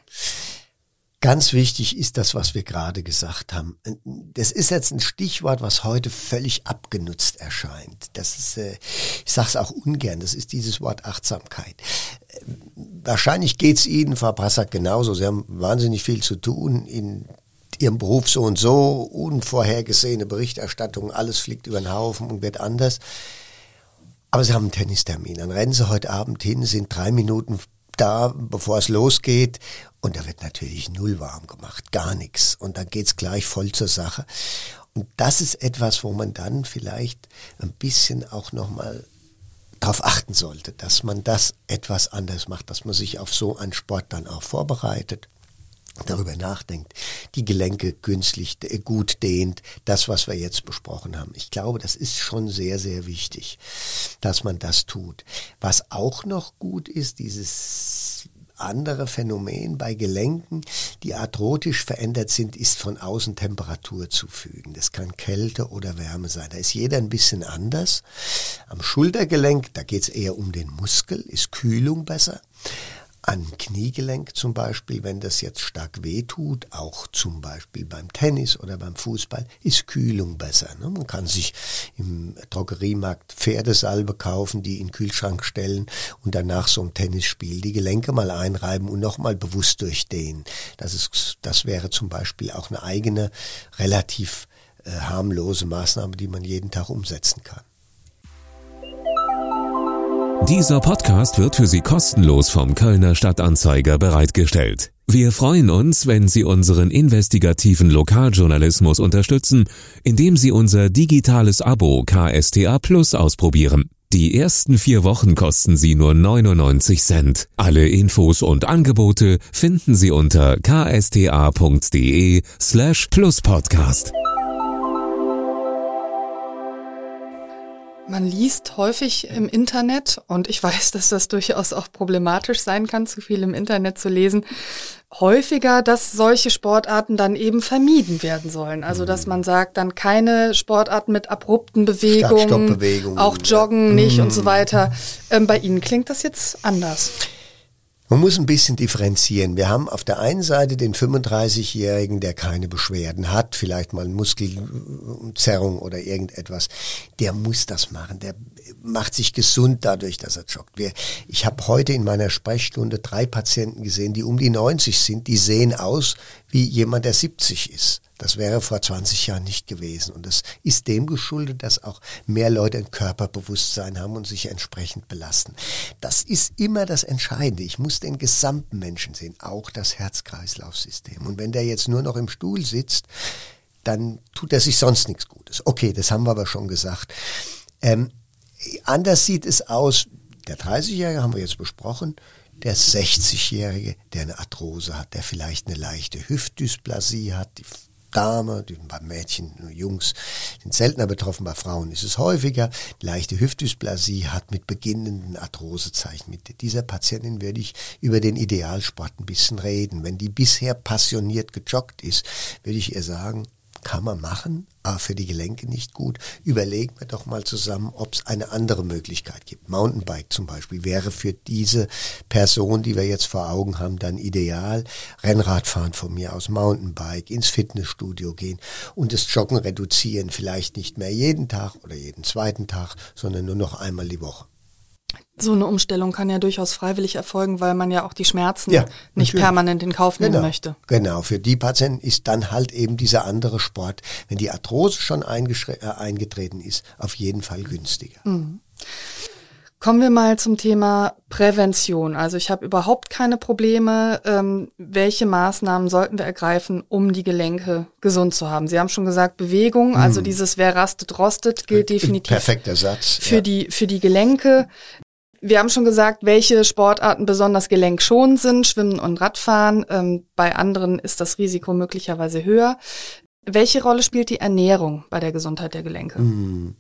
Ganz wichtig ist das, was wir gerade gesagt haben. Das ist jetzt ein Stichwort, was heute völlig abgenutzt erscheint. Das ist, ich sage es auch ungern, das ist dieses Wort Achtsamkeit. Wahrscheinlich geht's Ihnen, Frau Brassack, genauso. Sie haben wahnsinnig viel zu tun in Ihrem Beruf so und so, unvorhergesehene Berichterstattung, alles fliegt über den Haufen und wird anders. Aber Sie haben einen Tennistermin, dann rennen Sie heute Abend hin, sind drei Minuten da, bevor es losgeht, und da wird natürlich null warm gemacht, gar nichts. Und dann geht's gleich voll zur Sache. Und das ist etwas, wo man dann vielleicht ein bisschen auch nochmal darauf achten sollte, dass man das etwas anders macht, dass man sich auf so einen Sport dann auch vorbereitet, darüber nachdenkt, die Gelenke künstlich gut dehnt, das, was wir jetzt besprochen haben. Ich glaube, das ist schon sehr, sehr wichtig, dass man das tut. Was auch noch gut ist, dieses andere Phänomen bei Gelenken, die arthrotisch verändert sind, ist von außen Temperatur zufügen. Das kann Kälte oder Wärme sein. Da ist jeder ein bisschen anders. Am Schultergelenk, da geht es eher um den Muskel, ist Kühlung besser. An Kniegelenk zum Beispiel, wenn das jetzt stark wehtut, auch zum Beispiel beim Tennis oder beim Fußball, ist Kühlung besser. Ne? Man kann sich im Drogeriemarkt Pferdesalbe kaufen, die in den Kühlschrank stellen und danach so ein Tennisspiel die Gelenke mal einreiben und nochmal bewusst durchdehnen. Das ist, das wäre zum Beispiel auch eine eigene, relativ äh, harmlose Maßnahme, die man jeden Tag umsetzen kann. Dieser Podcast wird für Sie kostenlos vom Kölner Stadtanzeiger bereitgestellt. Wir freuen uns, wenn Sie unseren investigativen Lokaljournalismus unterstützen, indem Sie unser digitales Abo K S T A Plus ausprobieren. Die ersten vier Wochen kosten Sie nur neunundneunzig Cent. Alle Infos und Angebote finden Sie unter ksta.de slash pluspodcast. Man liest häufig im Internet, und ich weiß, dass das durchaus auch problematisch sein kann, zu viel im Internet zu lesen, häufiger, dass solche Sportarten dann eben vermieden werden sollen. Also, dass man sagt, dann keine Sportarten mit abrupten Bewegungen, auch Joggen nicht und so weiter. Ähm, bei Ihnen klingt das jetzt anders. Man muss ein bisschen differenzieren. Wir haben auf der einen Seite den fünfunddreißigjährigen, der keine Beschwerden hat, vielleicht mal eine Muskelzerrung oder irgendetwas. Der muss das machen. Der macht sich gesund dadurch, dass er joggt. Wir, ich habe heute in meiner Sprechstunde drei Patienten gesehen, die um die neunzig sind. Die sehen aus wie jemand, der siebzig ist. Das wäre vor zwanzig Jahren nicht gewesen. Und das ist dem geschuldet, dass auch mehr Leute ein Körperbewusstsein haben und sich entsprechend belasten. Das ist immer das Entscheidende. Ich muss den gesamten Menschen sehen, auch das Herz-Kreislauf-System. Und wenn der jetzt nur noch im Stuhl sitzt, dann tut er sich sonst nichts Gutes. Okay, das haben wir aber schon gesagt. Ähm, anders sieht es aus. Der dreißigjährige haben wir jetzt besprochen. Der sechzigjährige, der eine Arthrose hat, der vielleicht eine leichte Hüftdysplasie hat, die Dame, die, bei Mädchen, Jungs sind seltener betroffen, bei Frauen ist es häufiger, leichte Hüftdysplasie hat mit beginnenden Arthrosezeichen. Mit dieser Patientin würde ich über den Idealsport ein bisschen reden. Wenn die bisher passioniert gejoggt ist, würde ich ihr sagen, kann man machen, aber für die Gelenke nicht gut. Überlegen wir doch mal zusammen, ob es eine andere Möglichkeit gibt. Mountainbike zum Beispiel wäre für diese Person, die wir jetzt vor Augen haben, dann ideal. Rennradfahren von mir aus, Mountainbike, ins Fitnessstudio gehen und das Joggen reduzieren. Vielleicht nicht mehr jeden Tag oder jeden zweiten Tag, sondern nur noch einmal die Woche. So eine Umstellung kann ja durchaus freiwillig erfolgen, weil man ja auch die Schmerzen ja, nicht natürlich. permanent in Kauf nehmen genau, möchte. Genau, für die Patienten ist dann halt eben dieser andere Sport, wenn die Arthrose schon eingeschre- äh, eingetreten ist, auf jeden Fall günstiger. Mhm. Kommen wir mal zum Thema Prävention. Also ich habe überhaupt keine Probleme. Ähm, welche Maßnahmen sollten wir ergreifen, um die Gelenke gesund zu haben? Sie haben schon gesagt, Bewegung, also Mhm. dieses wer rastet, rostet, gilt definitiv Perfekter Satz. für ja. die für die Gelenke. Wir haben schon gesagt, welche Sportarten besonders gelenkschonend sind, Schwimmen und Radfahren. Ähm, bei anderen ist das Risiko möglicherweise höher. Welche Rolle spielt die Ernährung bei der Gesundheit der Gelenke? Mhm.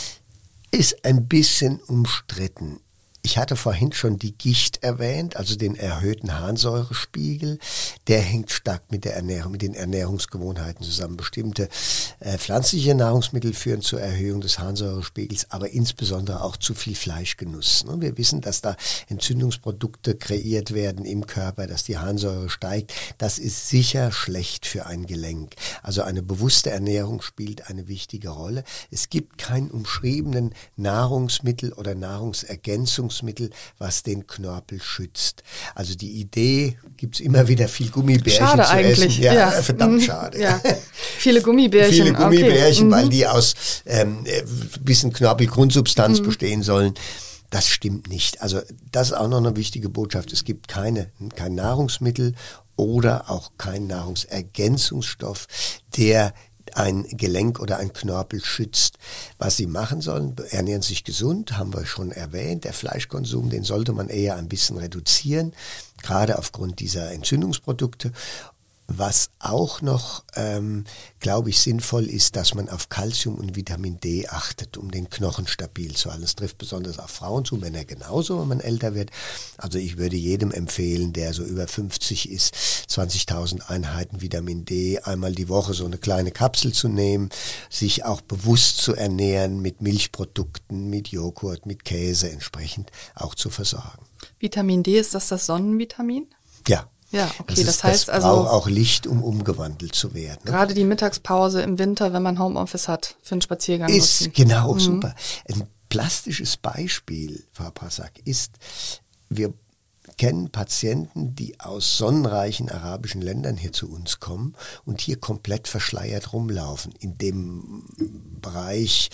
Ist ein bisschen umstritten. Ich hatte vorhin schon die Gicht erwähnt, also den erhöhten Harnsäurespiegel. Der hängt stark mit der Ernährung, mit den Ernährungsgewohnheiten zusammen. Bestimmte äh, pflanzliche Nahrungsmittel führen zur Erhöhung des Harnsäurespiegels, aber insbesondere auch zu viel Fleischgenuss. Ne? Wir wissen, dass da Entzündungsprodukte kreiert werden im Körper, dass die Harnsäure steigt. Das ist sicher schlecht für ein Gelenk. Also eine bewusste Ernährung spielt eine wichtige Rolle. Es gibt keinen umschriebenen Nahrungsmittel oder Nahrungsergänzungsmittel, was den Knorpel schützt. Also die Idee, gibt's immer wieder viel Gummibärchen schade zu eigentlich. essen. Ja, Ja. verdammt Mhm. schade. Ja. Viele Gummibärchen. Viele Gummibärchen, okay. weil die aus ähm, ein bisschen Knorpelgrundsubstanz mhm. bestehen sollen. Das stimmt nicht. Also das ist auch noch eine wichtige Botschaft. Es gibt keine, kein Nahrungsmittel oder auch kein Nahrungsergänzungsstoff, der ein Gelenk oder ein Knorpel schützt. Was sie machen sollen, ernähren sich gesund, haben wir schon erwähnt. Der Fleischkonsum, den sollte man eher ein bisschen reduzieren, gerade aufgrund dieser Entzündungsprodukte. Was auch noch, ähm, glaube ich, sinnvoll ist, dass man auf Calcium und Vitamin D achtet, um den Knochen stabil zu halten. Das trifft besonders auf Frauen zu, Männer genauso, wenn man älter wird. Also ich würde jedem empfehlen, der so über fünfzig ist, zwanzigtausend Einheiten Vitamin D einmal die Woche so eine kleine Kapsel zu nehmen, sich auch bewusst zu ernähren mit Milchprodukten, mit Joghurt, mit Käse entsprechend auch zu versorgen. Vitamin D, ist das das Sonnenvitamin? Ja. Ja, okay, das, das ist, heißt das also braucht auch Licht, um umgewandelt zu werden. Ne? Gerade die Mittagspause im Winter, wenn man Homeoffice hat, für einen Spaziergang Ist nutzen. genau Mhm. super. Ein plastisches Beispiel, Frau Passack, ist, wir kennen Patienten, die aus sonnenreichen arabischen Ländern hier zu uns kommen und hier komplett verschleiert rumlaufen. In dem Bereich,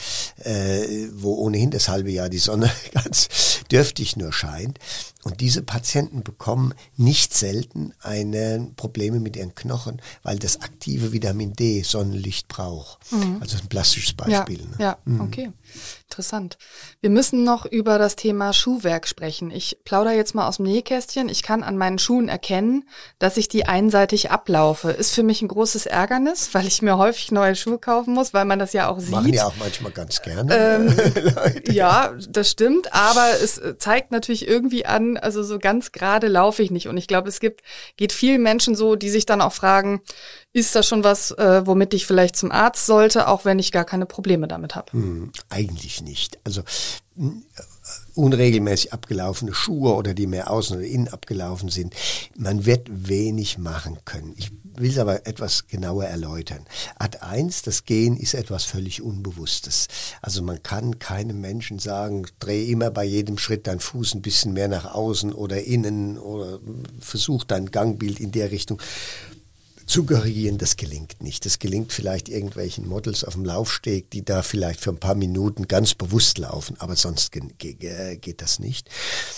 äh, wo ohnehin das halbe Jahr die Sonne ganz dürftig nur scheint. Und diese Patienten bekommen nicht selten eine Probleme mit ihren Knochen, weil das aktive Vitamin D Sonnenlicht braucht. Mhm. Also ein plastisches Beispiel. Ja, ne? ja, mhm. okay. Interessant. Wir müssen noch über das Thema Schuhwerk sprechen. Ich plaudere jetzt mal aus dem Nähkästchen. Ich kann an meinen Schuhen erkennen, dass ich die einseitig ablaufe. Ist für mich ein großes Ärgernis, weil ich mir häufig neue Schuhe kaufen muss, weil man das ja auch sieht. Machen ja auch manchmal ganz gerne. Ähm, Leute. Ja, das stimmt, aber es zeigt natürlich irgendwie an, also so ganz gerade laufe ich nicht. Und ich glaube, es gibt, geht vielen Menschen so, die sich dann auch fragen, ist das schon was, äh, womit ich vielleicht zum Arzt sollte, auch wenn ich gar keine Probleme damit habe? Hm, eigentlich nicht. Also unregelmäßig abgelaufene Schuhe oder die mehr außen oder innen abgelaufen sind. Man wird wenig machen können. Ich will es aber etwas genauer erläutern. Ad eins, das Gehen ist etwas völlig Unbewusstes. Also man kann keinem Menschen sagen, dreh immer bei jedem Schritt deinen Fuß ein bisschen mehr nach außen oder innen oder versuch dein Gangbild in der Richtung zu korrigieren. Das gelingt nicht. Das gelingt vielleicht irgendwelchen Models auf dem Laufsteg, die da vielleicht für ein paar Minuten ganz bewusst laufen, aber sonst ge- ge- geht das nicht.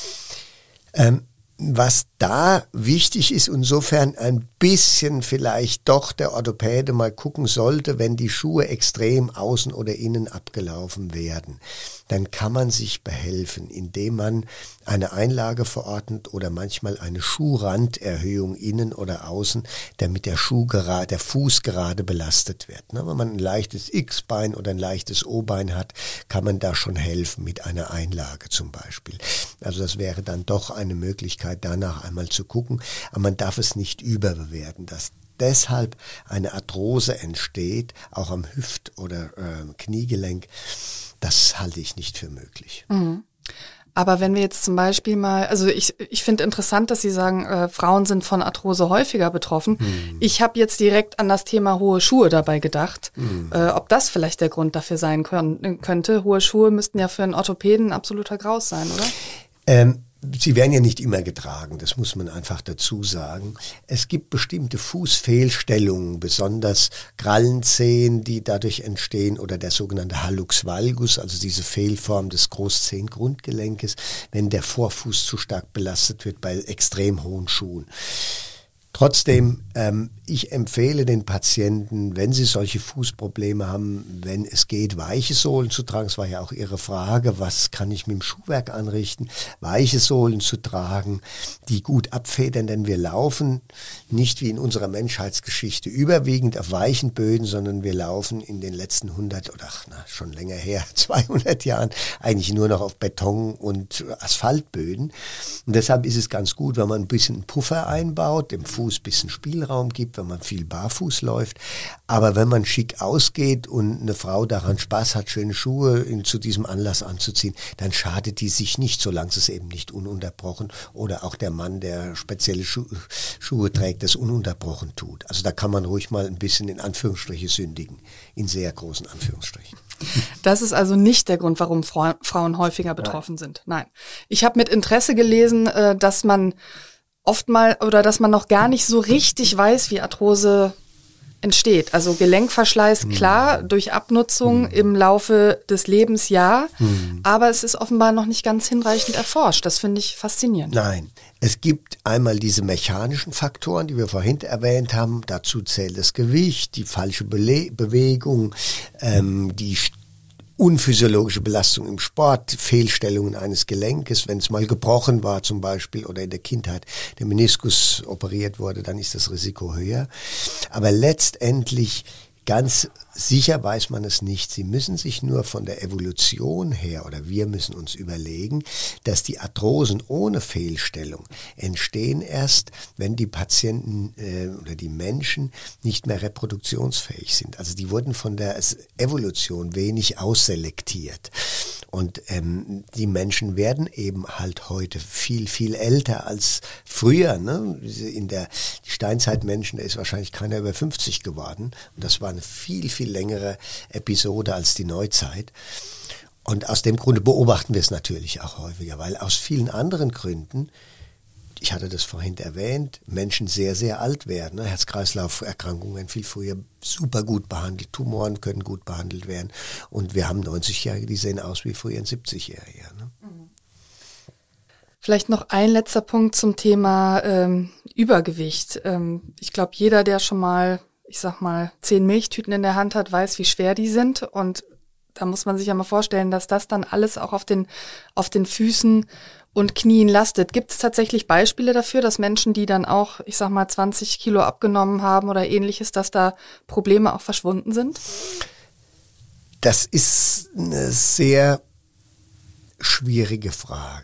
Ähm, Was da wichtig ist, insofern ein bisschen vielleicht doch der Orthopäde mal gucken sollte, wenn die Schuhe extrem außen oder innen abgelaufen werden, dann kann man sich behelfen, indem man eine Einlage verordnet oder manchmal eine Schuhranderhöhung innen oder außen, damit der Schuh gerade, der Fuß gerade belastet wird. Wenn man ein leichtes X-Bein oder ein leichtes O-Bein hat, kann man da schon helfen mit einer Einlage zum Beispiel. Also das wäre dann doch eine Möglichkeit, danach einmal zu gucken, aber man darf es nicht überbewerten, dass deshalb eine Arthrose entsteht, auch am Hüft- oder äh, Kniegelenk. Das halte ich nicht für möglich. Mhm. Aber wenn wir jetzt zum Beispiel mal, also ich ich finde interessant, dass Sie sagen, äh, Frauen sind von Arthrose häufiger betroffen. Mhm. Ich habe jetzt direkt an das Thema hohe Schuhe dabei gedacht, mhm. äh, ob das vielleicht der Grund dafür sein können, könnte. Hohe Schuhe müssten ja für einen Orthopäden ein absoluter Graus sein, oder? Ähm, Sie werden ja nicht immer getragen, das muss man einfach dazu sagen. Es gibt bestimmte Fußfehlstellungen, besonders Krallenzehen, die dadurch entstehen, oder der sogenannte Hallux valgus, also diese Fehlform des Großzehengrundgelenkes, wenn der Vorfuß zu stark belastet wird bei extrem hohen Schuhen. Trotzdem, ähm, ich empfehle den Patienten, wenn sie solche Fußprobleme haben, wenn es geht, weiche Sohlen zu tragen. Das war ja auch Ihre Frage, was kann ich mit dem Schuhwerk anrichten? Weiche Sohlen zu tragen, die gut abfedern, denn wir laufen nicht wie in unserer Menschheitsgeschichte überwiegend auf weichen Böden, sondern wir laufen in den letzten hundert oder ach, na, schon länger her, zweihundert Jahren eigentlich nur noch auf Beton- und Asphaltböden. Und deshalb ist es ganz gut, wenn man ein bisschen Puffer einbaut, dem Fuß ein bisschen Spielraum gibt, wenn man viel barfuß läuft. Aber wenn man schick ausgeht und eine Frau daran Spaß hat, schöne Schuhe in, zu diesem Anlass anzuziehen, dann schadet die sich nicht, solange es eben nicht ununterbrochen oder auch der Mann, der spezielle Schu- Schuhe trägt, das ununterbrochen tut. Also da kann man ruhig mal ein bisschen in Anführungsstriche sündigen, in sehr großen Anführungsstrichen. Das ist also nicht der Grund, warum Fra- Frauen häufiger betroffen Nein. sind. Nein. Ich habe mit Interesse gelesen, äh, dass man oftmal oder dass man noch gar nicht so richtig weiß, wie Arthrose entsteht. Also Gelenkverschleiß, hm. klar, durch Abnutzung hm. im Laufe des Lebens, ja, hm. aber es ist offenbar noch nicht ganz hinreichend erforscht. Das finde ich faszinierend. Nein, es gibt einmal diese mechanischen Faktoren, die wir vorhin erwähnt haben. Dazu zählt das Gewicht, die falsche Bele- Bewegung, ähm, die unphysiologische Belastung im Sport, Fehlstellungen eines Gelenkes, wenn es mal gebrochen war zum Beispiel oder in der Kindheit der Meniskus operiert wurde, dann ist das Risiko höher. Aber letztendlich ganz sicher weiß man es nicht. Sie müssen sich nur von der Evolution her, oder wir müssen uns überlegen, dass die Arthrosen ohne Fehlstellung entstehen erst, wenn die Patienten äh, oder die Menschen nicht mehr reproduktionsfähig sind. Also die wurden von der Evolution wenig ausselektiert. Und ähm, die Menschen werden eben halt heute viel, viel älter als früher. Ne? In der Steinzeitmenschen, da ist wahrscheinlich keiner über fünfzig geworden. Und das war eine viel, viel längere Episode als die Neuzeit. Und aus dem Grunde beobachten wir es natürlich auch häufiger, weil aus vielen anderen Gründen, ich hatte das vorhin erwähnt, Menschen sehr, sehr alt werden. Ne? Herz-Kreislauf-Erkrankungen werden viel früher super gut behandelt, Tumoren können gut behandelt werden. Und wir haben neunzigjährige, die sehen aus wie früher ein siebzigjähriger. Ne? Vielleicht noch ein letzter Punkt zum Thema ähm, Übergewicht. Ähm, ich glaube, jeder, der schon mal, ich sag mal, zehn Milchtüten in der Hand hat, weiß, wie schwer die sind. Und da muss man sich ja mal vorstellen, dass das dann alles auch auf den, auf den Füßen und Knien lastet. Gibt es tatsächlich Beispiele dafür, dass Menschen, die dann auch, ich sag mal, zwanzig Kilo abgenommen haben oder ähnliches, dass da Probleme auch verschwunden sind? Das ist eine sehr schwierige Frage.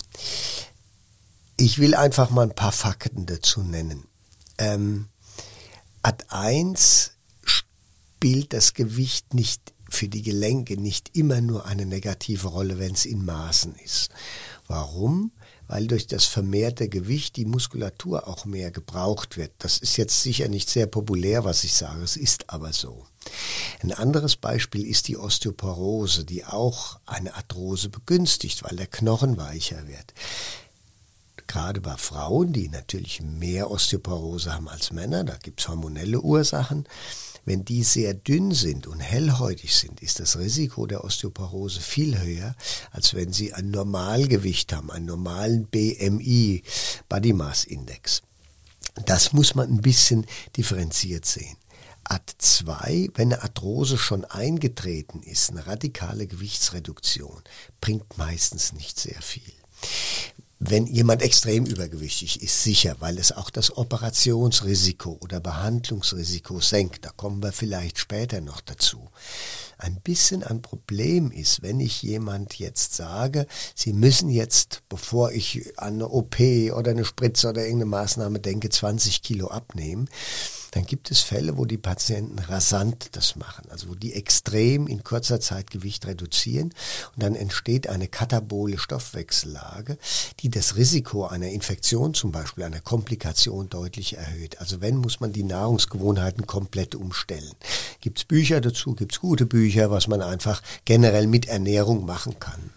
Ich will einfach mal ein paar Fakten dazu nennen. Ähm, Ad eins spielt das Gewicht nicht für die Gelenke nicht immer nur eine negative Rolle, wenn es in Maßen ist. Warum? Weil durch das vermehrte Gewicht die Muskulatur auch mehr gebraucht wird. Das ist jetzt sicher nicht sehr populär, was ich sage, es ist aber so. Ein anderes Beispiel ist die Osteoporose, die auch eine Arthrose begünstigt, weil der Knochen weicher wird. Gerade bei Frauen, die natürlich mehr Osteoporose haben als Männer, da gibt es hormonelle Ursachen. Wenn die sehr dünn sind und hellhäutig sind, ist das Risiko der Osteoporose viel höher, als wenn sie ein Normalgewicht haben, einen normalen B M I, Body Mass Index. Das muss man ein bisschen differenziert sehen. A D zwei, wenn eine Arthrose schon eingetreten ist, eine radikale Gewichtsreduktion, bringt meistens nicht sehr viel. Wenn jemand extrem übergewichtig ist, sicher, weil es auch das Operationsrisiko oder Behandlungsrisiko senkt. Da kommen wir vielleicht später noch dazu. Ein bisschen ein Problem ist, wenn ich jemand jetzt sage, Sie müssen jetzt, bevor ich an eine O P oder eine Spritze oder irgendeine Maßnahme denke, zwanzig Kilo abnehmen, dann gibt es Fälle, wo die Patienten rasant das machen, also wo die extrem in kurzer Zeit Gewicht reduzieren und dann entsteht eine katabole Stoffwechsellage, die das Risiko einer Infektion, zum Beispiel einer Komplikation, deutlich erhöht. Also wenn, muss man die Nahrungsgewohnheiten komplett umstellen. Gibt es Bücher dazu, gibt es gute Bücher, was man einfach generell mit Ernährung machen kann.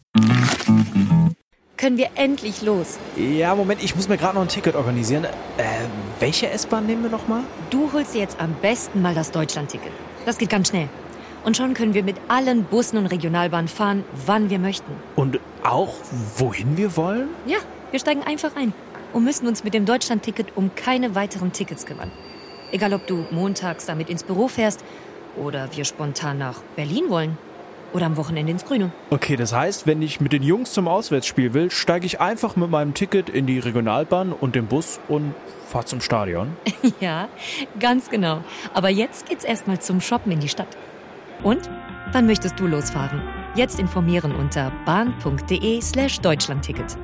Können wir endlich los? Ja, Moment, ich muss mir gerade noch ein Ticket organisieren. Äh, welche S-Bahn nehmen wir nochmal? Du holst dir jetzt am besten mal das Deutschland-Ticket. Das geht ganz schnell. Und schon können wir mit allen Bussen und Regionalbahnen fahren, wann wir möchten. Und auch, wohin wir wollen? Ja, wir steigen einfach ein und müssen uns mit dem Deutschland-Ticket um keine weiteren Tickets kümmern. Egal, ob du montags damit ins Büro fährst oder wir spontan nach Berlin wollen. Oder am Wochenende ins Grüne. Okay, das heißt, wenn ich mit den Jungs zum Auswärtsspiel will, steige ich einfach mit meinem Ticket in die Regionalbahn und den Bus und fahre zum Stadion. Ja, ganz genau. Aber jetzt geht's erstmal zum Shoppen in die Stadt. Und? Wann möchtest du losfahren? Jetzt informieren unter bahn.de slash Deutschlandticket.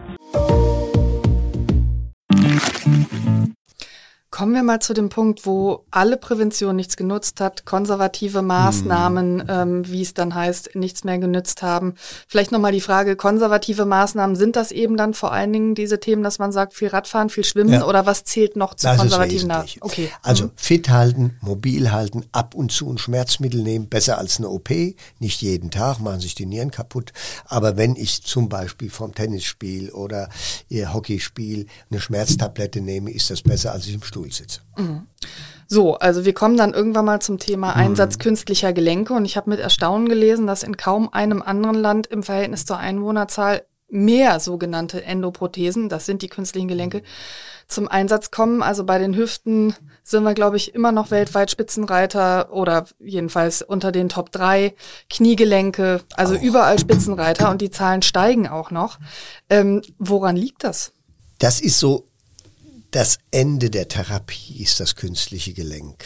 Kommen wir mal zu dem Punkt, wo alle Prävention nichts genutzt hat, konservative Maßnahmen, hm. ähm, wie es dann heißt, nichts mehr genützt haben. Vielleicht nochmal die Frage, konservative Maßnahmen, sind das eben dann vor allen Dingen diese Themen, dass man sagt, viel Radfahren, viel Schwimmen ja. oder was zählt noch zu das konservativen Maßnahmen? Okay. Also hm. fit halten, mobil halten, ab und zu ein Schmerzmittel nehmen, besser als eine O P. Nicht jeden Tag, machen sich die Nieren kaputt. Aber wenn ich zum Beispiel vom Tennisspiel oder Hockeyspiel eine Schmerztablette nehme, ist das besser, als ich im Stuhl sitze. So, also wir kommen dann irgendwann mal zum Thema Einsatz künstlicher Gelenke und ich habe mit Erstaunen gelesen, dass in kaum einem anderen Land im Verhältnis zur Einwohnerzahl mehr sogenannte Endoprothesen, das sind die künstlichen Gelenke, zum Einsatz kommen. Also bei den Hüften sind wir, glaube ich, immer noch weltweit Spitzenreiter oder jedenfalls unter den Top drei. Kniegelenke, also auch überall Spitzenreiter und die Zahlen steigen auch noch. Ähm, woran liegt das? Das ist so, das Ende der Therapie ist das künstliche Gelenk.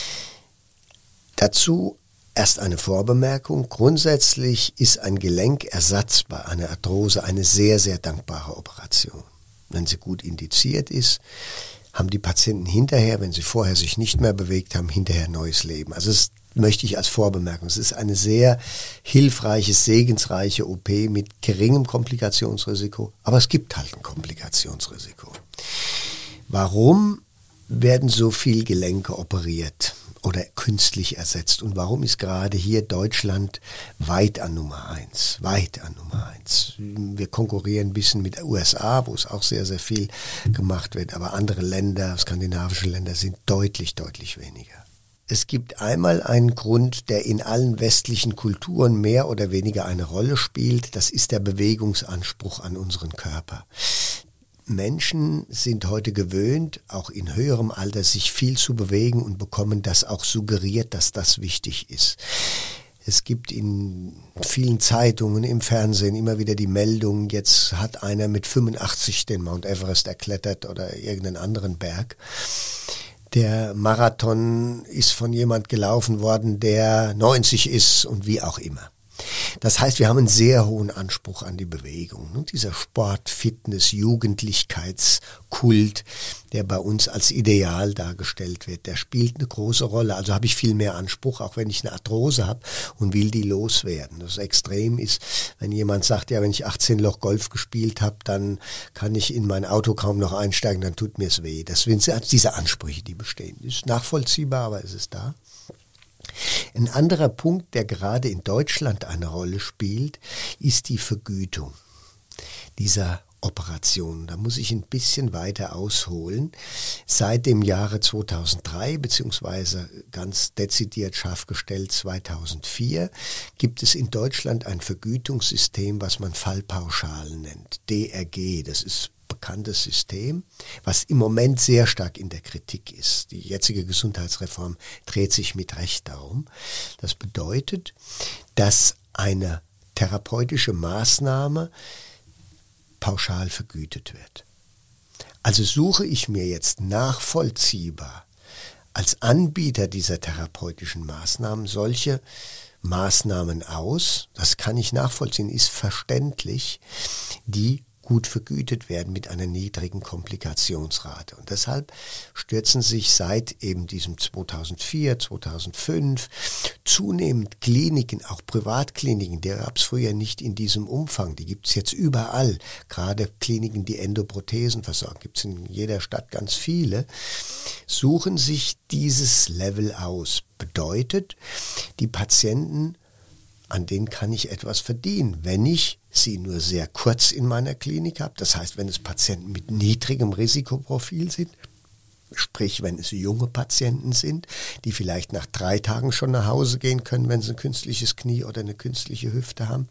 Dazu erst eine Vorbemerkung. Grundsätzlich ist ein Gelenkersatz bei einer Arthrose eine sehr, sehr dankbare Operation. Wenn sie gut indiziert ist, haben die Patienten hinterher, wenn sie vorher sich nicht mehr bewegt haben, hinterher neues Leben. Also das möchte ich als Vorbemerkung. Es ist eine sehr hilfreiche, segensreiche O P mit geringem Komplikationsrisiko, aber es gibt halt ein Komplikationsrisiko. Warum werden so viel Gelenke operiert oder künstlich ersetzt? Und warum ist gerade hier Deutschland weit an Nummer eins? Weit an Nummer eins. Wir konkurrieren ein bisschen mit den U S A, wo es auch sehr, sehr viel gemacht wird. Aber andere Länder, skandinavische Länder, sind deutlich, deutlich weniger. Es gibt einmal einen Grund, der in allen westlichen Kulturen mehr oder weniger eine Rolle spielt. Das ist der Bewegungsanspruch an unseren Körper. Menschen sind heute gewöhnt, auch in höherem Alter, sich viel zu bewegen und bekommen das auch suggeriert, dass das wichtig ist. Es gibt in vielen Zeitungen, im Fernsehen immer wieder die Meldung, jetzt hat einer mit fünfundachtzig den Mount Everest erklettert oder irgendeinen anderen Berg. Der Marathon ist von jemand gelaufen worden, der neunzig ist und wie auch immer. Das heißt, wir haben einen sehr hohen Anspruch an die Bewegung. Und dieser Sport, Fitness, Jugendlichkeitskult, der bei uns als Ideal dargestellt wird, der spielt eine große Rolle. Also habe ich viel mehr Anspruch, auch wenn ich eine Arthrose habe und will die loswerden. Das Extrem ist, wenn jemand sagt, ja, wenn ich achtzehn Loch Golf gespielt habe, dann kann ich in mein Auto kaum noch einsteigen, dann tut mir es weh. Das sind diese Ansprüche, die bestehen. Das ist nachvollziehbar, aber es ist da. Ein anderer Punkt, der gerade in Deutschland eine Rolle spielt, ist die Vergütung dieser Operation. Da muss ich ein bisschen weiter ausholen. Seit dem Jahre zweitausenddrei, beziehungsweise ganz dezidiert scharf gestellt zweitausendvier, gibt es in Deutschland ein Vergütungssystem, was man Fallpauschalen nennt, D R G. Das ist bekanntes System, was im Moment sehr stark in der Kritik ist. Die jetzige Gesundheitsreform dreht sich mit Recht darum. Das bedeutet, dass eine therapeutische Maßnahme pauschal vergütet wird. Also suche ich mir jetzt nachvollziehbar als Anbieter dieser therapeutischen Maßnahmen solche Maßnahmen aus, das kann ich nachvollziehen, ist verständlich, die gut vergütet werden mit einer niedrigen Komplikationsrate. Und deshalb stürzen sich seit eben diesem zweitausendvier, zweitausendfünf zunehmend Kliniken, auch Privatkliniken, die gab es früher nicht in diesem Umfang, die gibt es jetzt überall. Gerade Kliniken, die Endoprothesen versorgen, gibt es in jeder Stadt ganz viele, suchen sich dieses Level aus. Bedeutet, die Patienten, an denen kann ich etwas verdienen, wenn ich sie nur sehr kurz in meiner Klinik habe. Das heißt, wenn es Patienten mit niedrigem Risikoprofil sind, sprich, wenn es junge Patienten sind, die vielleicht nach drei Tagen schon nach Hause gehen können, wenn sie ein künstliches Knie oder eine künstliche Hüfte haben,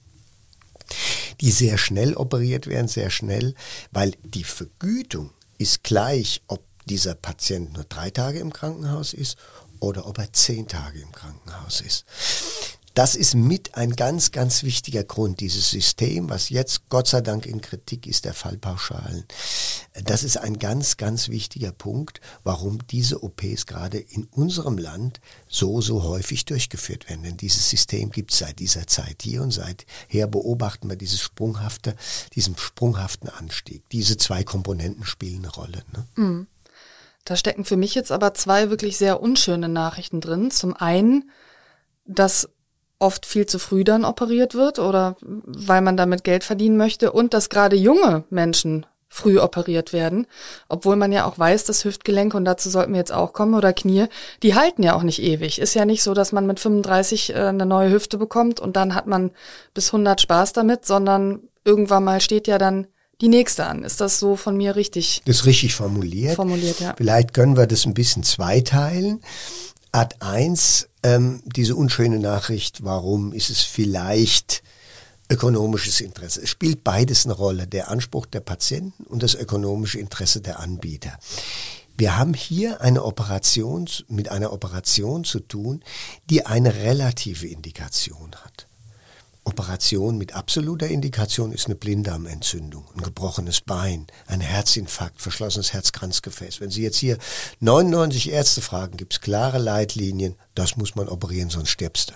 die sehr schnell operiert werden, sehr schnell, weil die Vergütung ist gleich, ob dieser Patient nur drei Tage im Krankenhaus ist oder ob er zehn Tage im Krankenhaus ist. Das ist mit ein ganz, ganz wichtiger Grund, dieses System, was jetzt Gott sei Dank in Kritik ist, der Fallpauschalen. Das ist ein ganz, ganz wichtiger Punkt, warum diese O Ps gerade in unserem Land so, so häufig durchgeführt werden. Denn dieses System gibt es seit dieser Zeit hier und seither beobachten wir dieses sprunghafte, diesen sprunghaften Anstieg. Diese zwei Komponenten spielen eine Rolle. Ne? Da stecken für mich jetzt aber zwei wirklich sehr unschöne Nachrichten drin. Zum einen, dass oft viel zu früh dann operiert wird oder weil man damit Geld verdienen möchte und dass gerade junge Menschen früh operiert werden, obwohl man ja auch weiß, dass Hüftgelenke, und dazu sollten wir jetzt auch kommen, oder Knie, die halten ja auch nicht ewig. Ist ja nicht so, dass man mit fünfunddreißig äh, eine neue Hüfte bekommt und dann hat man bis hundert Spaß damit, sondern irgendwann mal steht ja dann die nächste an. Ist das so von mir richtig? Das ist richtig formuliert. Formuliert, ja. Vielleicht können wir das ein bisschen zweiteilen. Ad eins, ähm, diese unschöne Nachricht, warum ist es vielleicht ökonomisches Interesse? Es spielt beides eine Rolle, der Anspruch der Patienten und das ökonomische Interesse der Anbieter. Wir haben hier eine Operation, mit einer Operation zu tun, die eine relative Indikation hat. Operation mit absoluter Indikation ist eine Blinddarmentzündung, ein gebrochenes Bein, ein Herzinfarkt, verschlossenes Herzkranzgefäß. Wenn Sie jetzt hier neunundneunzig Ärzte fragen, gibt es klare Leitlinien, das muss man operieren, sonst stirbst du.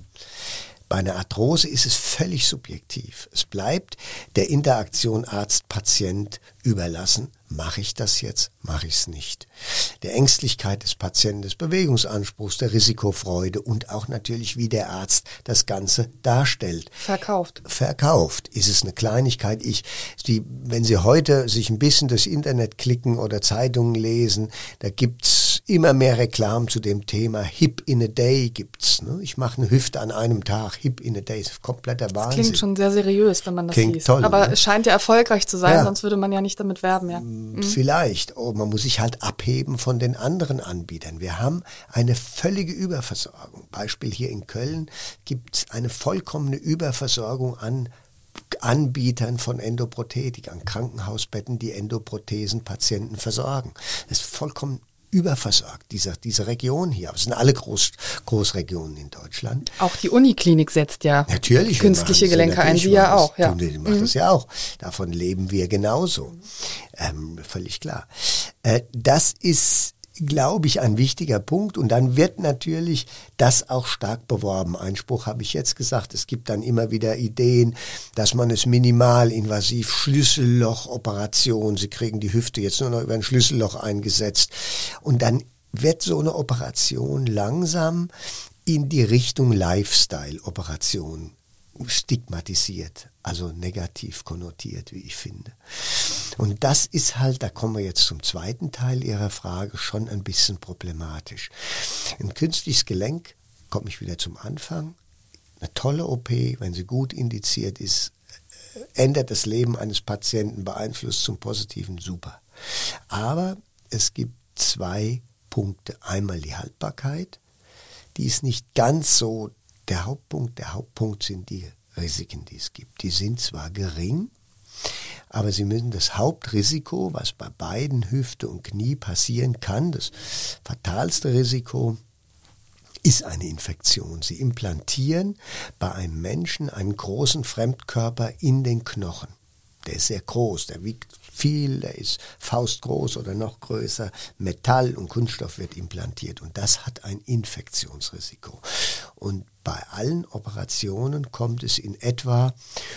Bei einer Arthrose ist es völlig subjektiv. Es bleibt der Interaktion Arzt-Patient überlassen. Mache ich das jetzt? Mache ich es nicht? Der Ängstlichkeit des Patienten, des Bewegungsanspruchs, der Risikofreude und auch natürlich, wie der Arzt das Ganze darstellt. Verkauft. Verkauft. Ist es eine Kleinigkeit? Ich, die, wenn Sie heute sich ein bisschen durchs Internet klicken oder Zeitungen lesen, da gibt's immer mehr Reklam zu dem Thema. Hip in a day gibt's. Ne? Ich mache eine Hüfte an einem Tag. Hip in a day ist kompletter Wahnsinn. Das klingt schon sehr seriös, wenn man das klingt liest. Toll, aber ne? Es scheint ja erfolgreich zu sein, ja. Sonst würde man ja nicht damit werben. Ja. Mhm. Vielleicht. Oh, man muss sich halt abheben von den anderen Anbietern. Wir haben eine völlige Überversorgung. Beispiel hier in Köln gibt es eine vollkommene Überversorgung an Anbietern von Endoprothetik, an Krankenhausbetten, die Endoprothesenpatienten versorgen. Das ist vollkommen überversorgt, diese, diese Region hier. Das sind alle Groß, Großregionen in Deutschland. Auch die Uniklinik setzt ja natürlich, künstliche Gelenke ein, Sie ja auch. Ja. Die macht mhm. das ja auch. Davon leben wir genauso. Ähm, völlig klar. Äh, das ist glaube ich, ein wichtiger Punkt. Und dann wird natürlich das auch stark beworben. Einspruch habe ich jetzt gesagt. Es gibt dann immer wieder Ideen, dass man es minimalinvasiv, Schlüssellochoperation, Sie kriegen die Hüfte jetzt nur noch über ein Schlüsselloch eingesetzt. Und dann wird so eine Operation langsam in die Richtung Lifestyle-Operation stigmatisiert, also negativ konnotiert, wie ich finde. Und das ist halt, da kommen wir jetzt zum zweiten Teil Ihrer Frage, schon ein bisschen problematisch. Ein künstliches Gelenk, komme ich wieder zum Anfang, eine tolle O P, wenn sie gut indiziert ist, ändert das Leben eines Patienten, beeinflusst zum Positiven, super. Aber es gibt zwei Punkte. Einmal die Haltbarkeit, die ist nicht ganz so der Hauptpunkt. Der Hauptpunkt sind die Risiken, die es gibt. Die sind zwar gering, aber Sie müssen das Hauptrisiko, was bei beiden Hüfte und Knie passieren kann, das fatalste Risiko, ist eine Infektion. Sie implantieren bei einem Menschen einen großen Fremdkörper in den Knochen. Der ist sehr groß, der wiegt viel, der ist faustgroß oder noch größer. Metall und Kunststoff wird implantiert und das hat ein Infektionsrisiko. Und bei allen Operationen kommt es in etwa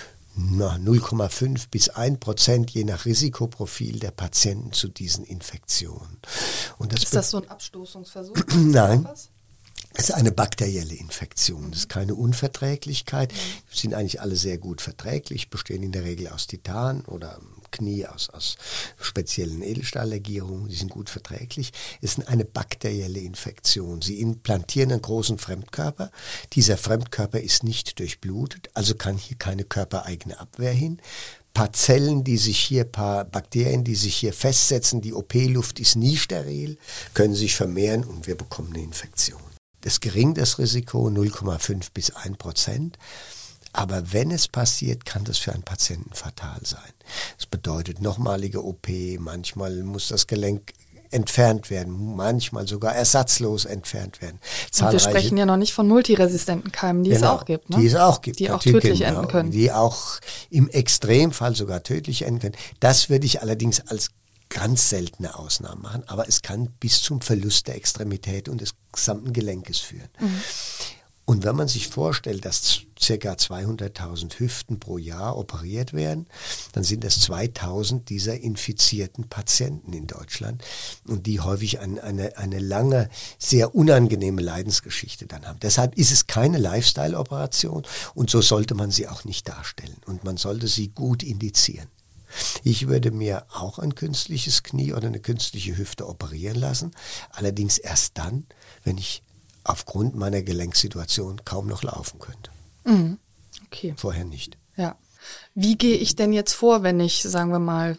null Komma fünf bis ein Prozent je nach Risikoprofil der Patienten zu diesen Infektionen. Und das ist das so ein Abstoßungsversuch? Nein. Es ist eine bakterielle Infektion, das ist keine Unverträglichkeit. Die sind eigentlich alle sehr gut verträglich, bestehen in der Regel aus Titan oder Knie aus, aus speziellen Edelstahllegierungen, die sind gut verträglich. Es ist eine bakterielle Infektion. Sie implantieren einen großen Fremdkörper. Dieser Fremdkörper ist nicht durchblutet, also kann hier keine körpereigene Abwehr hin. Paar Zellen, die sich hier, paar Bakterien, die sich hier festsetzen, die O P-Luft ist nie steril, können sich vermehren und wir bekommen eine Infektion. Das ist gering, das Risiko, null Komma fünf bis ein Prozent. Aber wenn es passiert, kann das für einen Patienten fatal sein. Das bedeutet nochmalige O P, manchmal muss das Gelenk entfernt werden, manchmal sogar ersatzlos entfernt werden. Und wir sprechen ja noch nicht von multiresistenten Keimen, die genau, es auch gibt. Ne? Die es auch gibt. Die auch tödlich genau, enden können. Die auch im Extremfall sogar tödlich enden können. Das würde ich allerdings als ganz seltene Ausnahmen machen, aber es kann bis zum Verlust der Extremität und des gesamten Gelenkes führen. Mhm. Und wenn man sich vorstellt, dass ca. zweihunderttausend Hüften pro Jahr operiert werden, dann sind es zweitausend dieser infizierten Patienten in Deutschland und die häufig eine, eine, eine lange, sehr unangenehme Leidensgeschichte dann haben. Deshalb ist es keine Lifestyle-Operation und so sollte man sie auch nicht darstellen und man sollte sie gut indizieren. Ich würde mir auch ein künstliches Knie oder eine künstliche Hüfte operieren lassen, allerdings erst dann, wenn ich aufgrund meiner Gelenksituation kaum noch laufen könnte. Mhm. Okay. Vorher nicht. Ja. Wie gehe ich denn jetzt vor, wenn ich, sagen wir mal,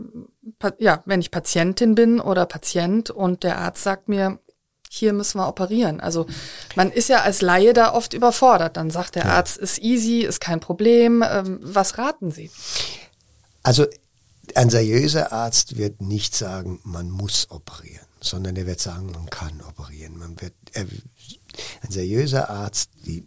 ja, wenn ich Patientin bin oder Patient und der Arzt sagt mir, hier müssen wir operieren. Also man ist ja als Laie da oft überfordert. Dann sagt der ja. Arzt, ist easy, ist kein Problem. Ähm, was raten Sie? Also ein seriöser Arzt wird nicht sagen, man muss operieren, sondern er wird sagen, man kann operieren. Man wird, er, ein seriöser Arzt, die,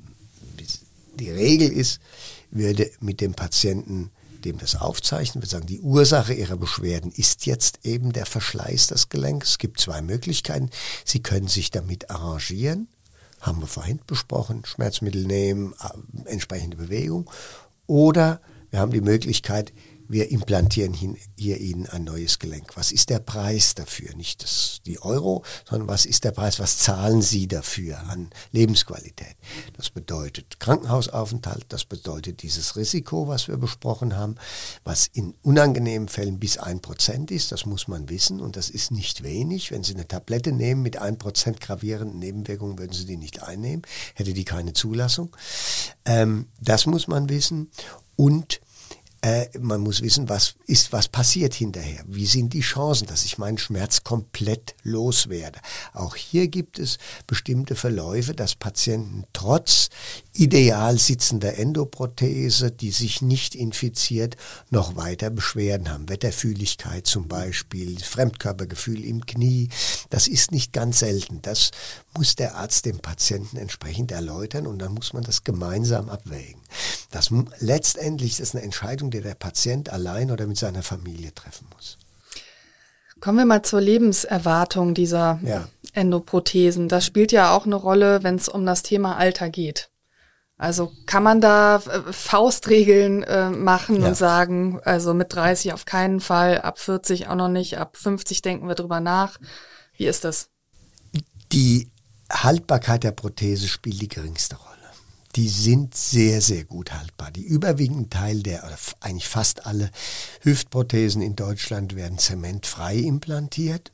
die Regel ist, würde mit dem Patienten, dem das aufzeichnen, würde sagen, die Ursache ihrer Beschwerden ist jetzt eben der Verschleiß des Gelenks. Es gibt zwei Möglichkeiten. Sie können sich damit arrangieren, haben wir vorhin besprochen, Schmerzmittel nehmen, entsprechende Bewegung. Oder wir haben die Möglichkeit, wir implantieren hier Ihnen ein neues Gelenk. Was ist der Preis dafür? Nicht das, die Euro, sondern was ist der Preis? Was zahlen Sie dafür an Lebensqualität? Das bedeutet Krankenhausaufenthalt, das bedeutet dieses Risiko, was wir besprochen haben, was in unangenehmen Fällen bis ein Prozent ist. Das muss man wissen und das ist nicht wenig. Wenn Sie eine Tablette nehmen mit ein Prozent gravierenden Nebenwirkungen, würden Sie die nicht einnehmen, hätte die keine Zulassung. Ähm, das muss man wissen und man muss wissen, was ist, was passiert hinterher. Wie sind die Chancen, dass ich meinen Schmerz komplett loswerde? Auch hier gibt es bestimmte Verläufe, dass Patienten trotz ideal sitzender Endoprothese, die sich nicht infiziert, noch weiter Beschwerden haben. Wetterfühligkeit zum Beispiel, Fremdkörpergefühl im Knie. Das ist nicht ganz selten. Das muss der Arzt dem Patienten entsprechend erläutern und dann muss man das gemeinsam abwägen. Das letztendlich ist eine Entscheidung, die der Patient allein oder mit seiner Familie treffen muss. Kommen wir mal zur Lebenserwartung dieser Ja. Endoprothesen. Das spielt ja auch eine Rolle, wenn es um das Thema Alter geht. Also kann man da äh, Faustregeln äh, machen Ja. und sagen, also mit dreißig auf keinen Fall, ab vierzig auch noch nicht, ab fünfzig denken wir drüber nach. Wie ist das? Die Haltbarkeit der Prothese spielt die geringste Rolle. Die sind sehr, sehr gut haltbar. Die überwiegende Teil der, oder eigentlich fast alle Hüftprothesen in Deutschland werden zementfrei implantiert.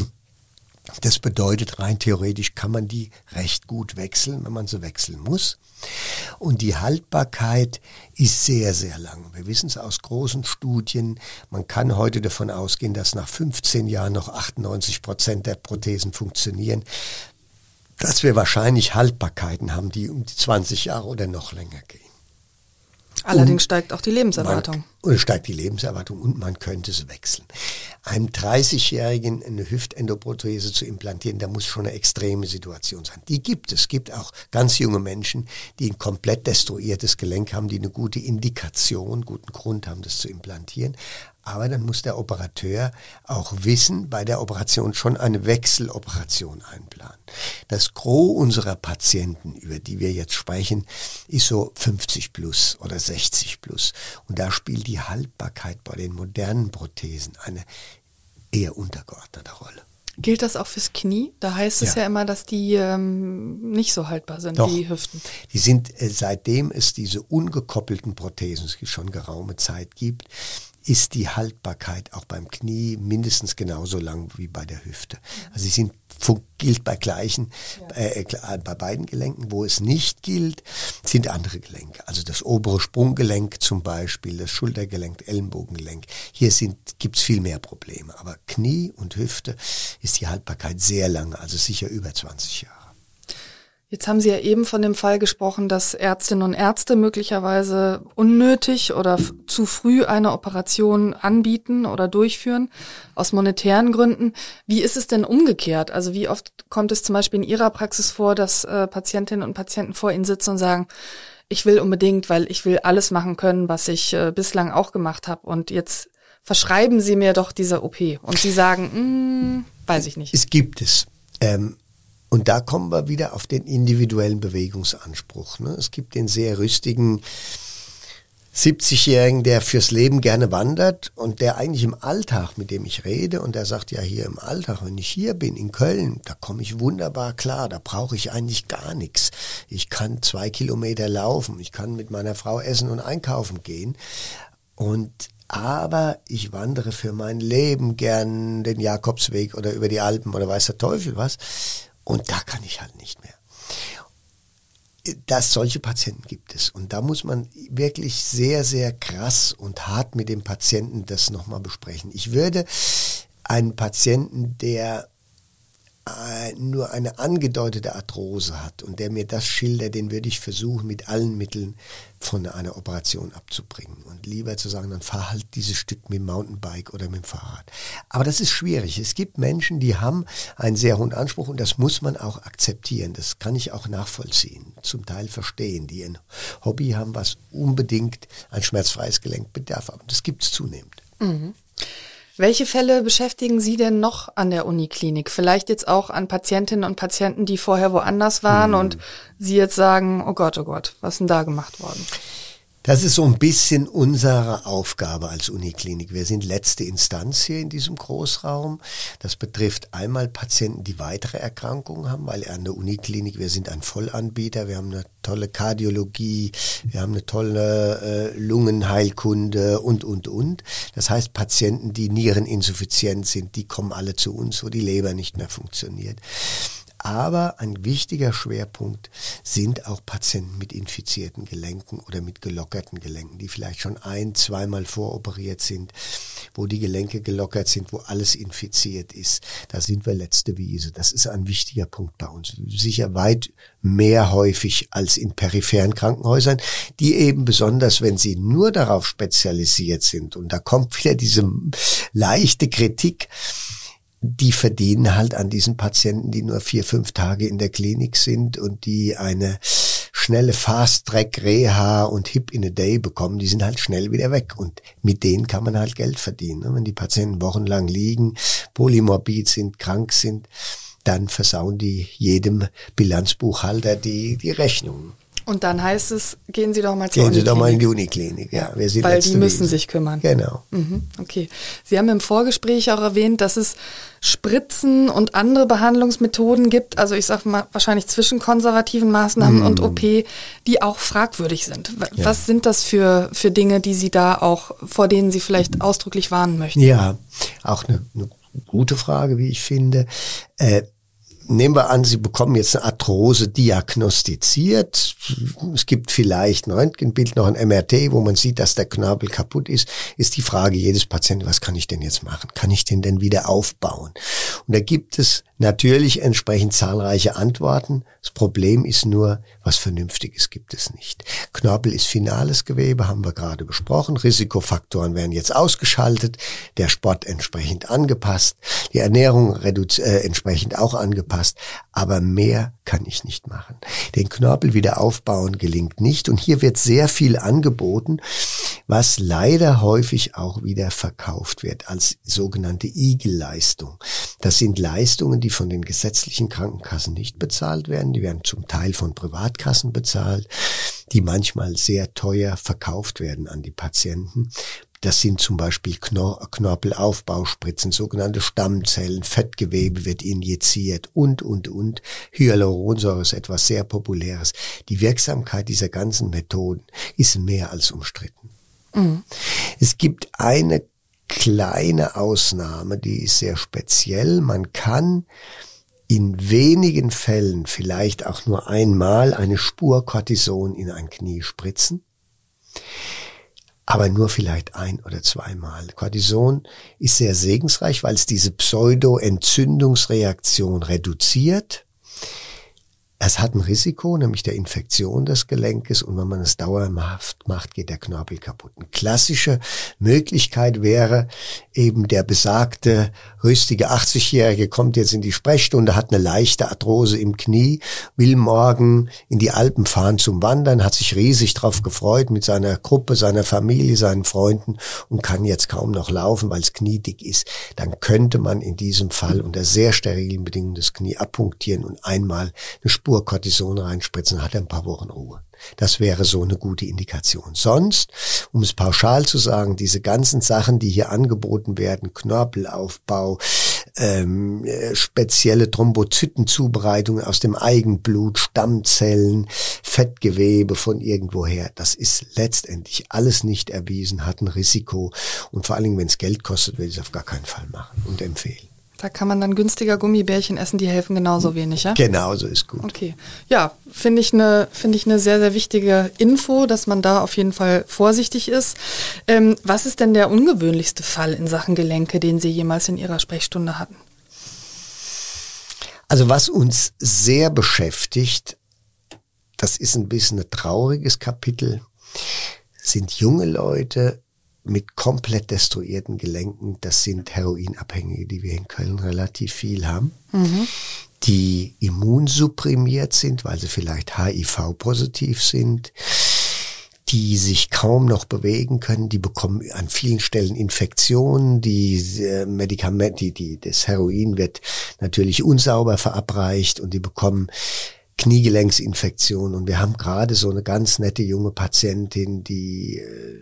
Das bedeutet, rein theoretisch kann man die recht gut wechseln, wenn man sie wechseln muss. Und die Haltbarkeit ist sehr, sehr lang. Wir wissen es aus großen Studien. Man kann heute davon ausgehen, dass nach fünfzehn Jahren noch achtundneunzig Prozent der Prothesen funktionieren. Dass wir wahrscheinlich Haltbarkeiten haben, die um die zwanzig Jahre oder noch länger gehen. Allerdings steigt auch die Lebenserwartung. Man, oder steigt die Lebenserwartung und man könnte sie wechseln. Einem dreißigjährigen eine Hüftendoprothese zu implantieren, da muss schon eine extreme Situation sein. Die gibt es. Es gibt auch ganz junge Menschen, die ein komplett destruiertes Gelenk haben, die eine gute Indikation, guten Grund haben, das zu implantieren. Aber dann muss der Operateur auch wissen, bei der Operation schon eine Wechseloperation einplanen. Das Gros unserer Patienten, über die wir jetzt sprechen, ist so fünfzig plus oder sechzig plus. Und da spielt die Haltbarkeit bei den modernen Prothesen eine eher untergeordnete Rolle. Gilt das auch fürs Knie? Da heißt es ja, ja immer, dass die ähm, nicht so haltbar sind Doch, wie die Hüften. Die sind, äh, seitdem es diese ungekoppelten Prothesen, es schon geraume Zeit gibt, ist die Haltbarkeit auch beim Knie mindestens genauso lang wie bei der Hüfte. Also sie sind, gilt bei gleichen, ja. äh, bei beiden Gelenken. Wo es nicht gilt, sind andere Gelenke. Also das obere Sprunggelenk zum Beispiel, das Schultergelenk, Ellenbogengelenk. Hier gibt es viel mehr Probleme. Aber Knie und Hüfte ist die Haltbarkeit sehr lange, also sicher über zwanzig Jahre. Jetzt haben Sie ja eben von dem Fall gesprochen, dass Ärztinnen und Ärzte möglicherweise unnötig oder f- zu früh eine Operation anbieten oder durchführen, aus monetären Gründen. Wie ist es denn umgekehrt? Also wie oft kommt es zum Beispiel in Ihrer Praxis vor, dass äh, Patientinnen und Patienten vor Ihnen sitzen und sagen, ich will unbedingt, weil ich will alles machen können, was ich äh, bislang auch gemacht habe, und jetzt verschreiben Sie mir doch diese O P. Und Sie sagen, mh, weiß ich nicht. Es gibt es. Ähm Und da kommen wir wieder auf den individuellen Bewegungsanspruch. Ne? Es gibt den sehr rüstigen siebzigjährigen, der fürs Leben gerne wandert und der eigentlich im Alltag, mit dem ich rede, und der sagt, ja, hier im Alltag, wenn ich hier bin, in Köln, da komme ich wunderbar klar, da brauche ich eigentlich gar nichts. Ich kann zwei Kilometer laufen, ich kann mit meiner Frau essen und einkaufen gehen. Und aber ich wandere für mein Leben gern den Jakobsweg oder über die Alpen oder weiß der Teufel was. Und da kann ich halt nicht mehr. Dass solche Patienten gibt es. Und da muss man wirklich sehr, sehr krass und hart mit dem Patienten das nochmal besprechen. Ich würde einen Patienten, der äh, nur eine angedeutete Arthrose hat und der mir das schildert, den würde ich versuchen, mit allen Mitteln von einer Operation abzubringen. Und lieber zu sagen, dann fahr halt dieses Stück mit dem Mountainbike oder mit dem Fahrrad. Aber das ist schwierig. Es gibt Menschen, die haben einen sehr hohen Anspruch und das muss man auch akzeptieren. Das kann ich auch nachvollziehen, zum Teil verstehen, die ein Hobby haben, was unbedingt ein schmerzfreies Gelenk bedarf. Aber das gibt es zunehmend. Mhm. Welche Fälle beschäftigen Sie denn noch an der Uniklinik? Vielleicht jetzt auch an Patientinnen und Patienten, die vorher woanders waren hm. und Sie jetzt sagen, oh Gott, oh Gott, was ist denn da gemacht worden? Das ist so ein bisschen unsere Aufgabe als Uniklinik. Wir sind letzte Instanz hier in diesem Großraum. Das betrifft einmal Patienten, die weitere Erkrankungen haben, weil an der Uniklinik, wir sind ein Vollanbieter, wir haben eine tolle Kardiologie, wir haben eine tolle äh, Lungenheilkunde und, und, und. Das heißt, Patienten, die niereninsuffizient sind, die kommen alle zu uns, wo die Leber nicht mehr funktioniert. Aber ein wichtiger Schwerpunkt sind auch Patienten mit infizierten Gelenken oder mit gelockerten Gelenken, die vielleicht schon ein-, zweimal voroperiert sind, wo die Gelenke gelockert sind, wo alles infiziert ist. Da sind wir letzte Wiese. Das ist ein wichtiger Punkt bei uns. Sicher weit mehr häufig als in peripheren Krankenhäusern, die eben besonders, wenn sie nur darauf spezialisiert sind, und da kommt wieder diese leichte Kritik, die verdienen halt an diesen Patienten, die nur vier, fünf Tage in der Klinik sind und die eine schnelle Fast-Track-Reha und Hip in a Day bekommen, die sind halt schnell wieder weg. Und mit denen kann man halt Geld verdienen. Wenn die Patienten wochenlang liegen, polymorbid sind, krank sind, dann versauen die jedem Bilanzbuchhalter die, die Rechnungen. Und dann heißt es, gehen Sie doch mal zur Gehen Sie Uniklinik. doch mal in die Uniklinik, ja. Wir sind Weil die müssen Wesen. sich kümmern. Genau. Mhm, okay. Sie haben im Vorgespräch auch erwähnt, dass es Spritzen und andere Behandlungsmethoden gibt, also ich sage mal wahrscheinlich zwischen konservativen Maßnahmen mm. und O P, die auch fragwürdig sind. W- Ja. Was sind das für, für Dinge, die Sie da auch, vor denen Sie vielleicht ausdrücklich warnen möchten? Ja, auch eine, eine gute Frage, wie ich finde. Äh, Nehmen wir an, Sie bekommen jetzt eine Arthrose diagnostiziert. Es gibt vielleicht ein Röntgenbild, noch ein M R T, wo man sieht, dass der Knorpel kaputt ist. Ist die Frage jedes Patienten, was kann ich denn jetzt machen? Kann ich den denn wieder aufbauen? Und da gibt es natürlich entsprechend zahlreiche Antworten. Das Problem ist nur, was Vernünftiges gibt es nicht. Knorpel ist finales Gewebe, haben wir gerade besprochen. Risikofaktoren werden jetzt ausgeschaltet, der Sport entsprechend angepasst, die Ernährung reduzi- äh, entsprechend auch angepasst. Aber mehr kann ich nicht machen. Den Knorpel wieder aufbauen gelingt nicht. Und hier wird sehr viel angeboten, was leider häufig auch wieder verkauft wird als sogenannte Igelleistung. Das sind Leistungen, die von den gesetzlichen Krankenkassen nicht bezahlt werden. Die werden zum Teil von Privatkassen bezahlt, die manchmal sehr teuer verkauft werden an die Patienten. Das sind zum Beispiel Knor- Knorpelaufbauspritzen, sogenannte Stammzellen, Fettgewebe wird injiziert und, und, und. Hyaluronsäure ist etwas sehr Populäres. Die Wirksamkeit dieser ganzen Methoden ist mehr als umstritten. Mhm. Es gibt eine kleine Ausnahme, die ist sehr speziell. Man kann in wenigen Fällen vielleicht auch nur einmal eine Spur Cortison in ein Knie spritzen. Aber nur vielleicht ein- oder zweimal. Cortison ist sehr segensreich, weil es diese Pseudo-Entzündungsreaktion reduziert. Es hat ein Risiko, nämlich der Infektion des Gelenkes, und wenn man es dauerhaft macht, geht der Knorpel kaputt. Eine klassische Möglichkeit wäre eben der besagte rüstige achtzigjährige kommt jetzt in die Sprechstunde, hat eine leichte Arthrose im Knie, will morgen in die Alpen fahren zum Wandern, hat sich riesig drauf gefreut mit seiner Gruppe, seiner Familie, seinen Freunden und kann jetzt kaum noch laufen, weil das Knie dick ist. Dann könnte man in diesem Fall unter sehr sterilen Bedingungen das Knie abpunktieren und einmal eine Spur Cortison reinspritzen, hat er ein paar Wochen Ruhe. Das wäre so eine gute Indikation. Sonst, um es pauschal zu sagen, diese ganzen Sachen, die hier angeboten werden, Knorpelaufbau, ähm, spezielle Thrombozytenzubereitungen aus dem Eigenblut, Stammzellen, Fettgewebe von irgendwoher, das ist letztendlich alles nicht erwiesen, hat ein Risiko und vor allen Dingen, wenn es Geld kostet, will ich es auf gar keinen Fall machen und empfehlen. Da kann man dann günstiger Gummibärchen essen, die helfen genauso wenig, ja? Genau, so ist gut. Okay. Ja, finde ich eine finde ich eine sehr, sehr wichtige Info, dass man da auf jeden Fall vorsichtig ist. Ähm, was ist denn der ungewöhnlichste Fall in Sachen Gelenke, den Sie jemals in Ihrer Sprechstunde hatten? Also was uns sehr beschäftigt, das ist ein bisschen ein trauriges Kapitel, sind junge Leute mit komplett destruierten Gelenken. Das sind Heroinabhängige, die wir in Köln relativ viel haben, mhm. die immunsupprimiert sind, weil sie vielleicht H I V-positiv sind, die sich kaum noch bewegen können, die bekommen an vielen Stellen Infektionen, die äh, Medikamente, die, die, das Heroin wird natürlich unsauber verabreicht und die bekommen Kniegelenksinfektionen. Und wir haben gerade so eine ganz nette junge Patientin, die äh,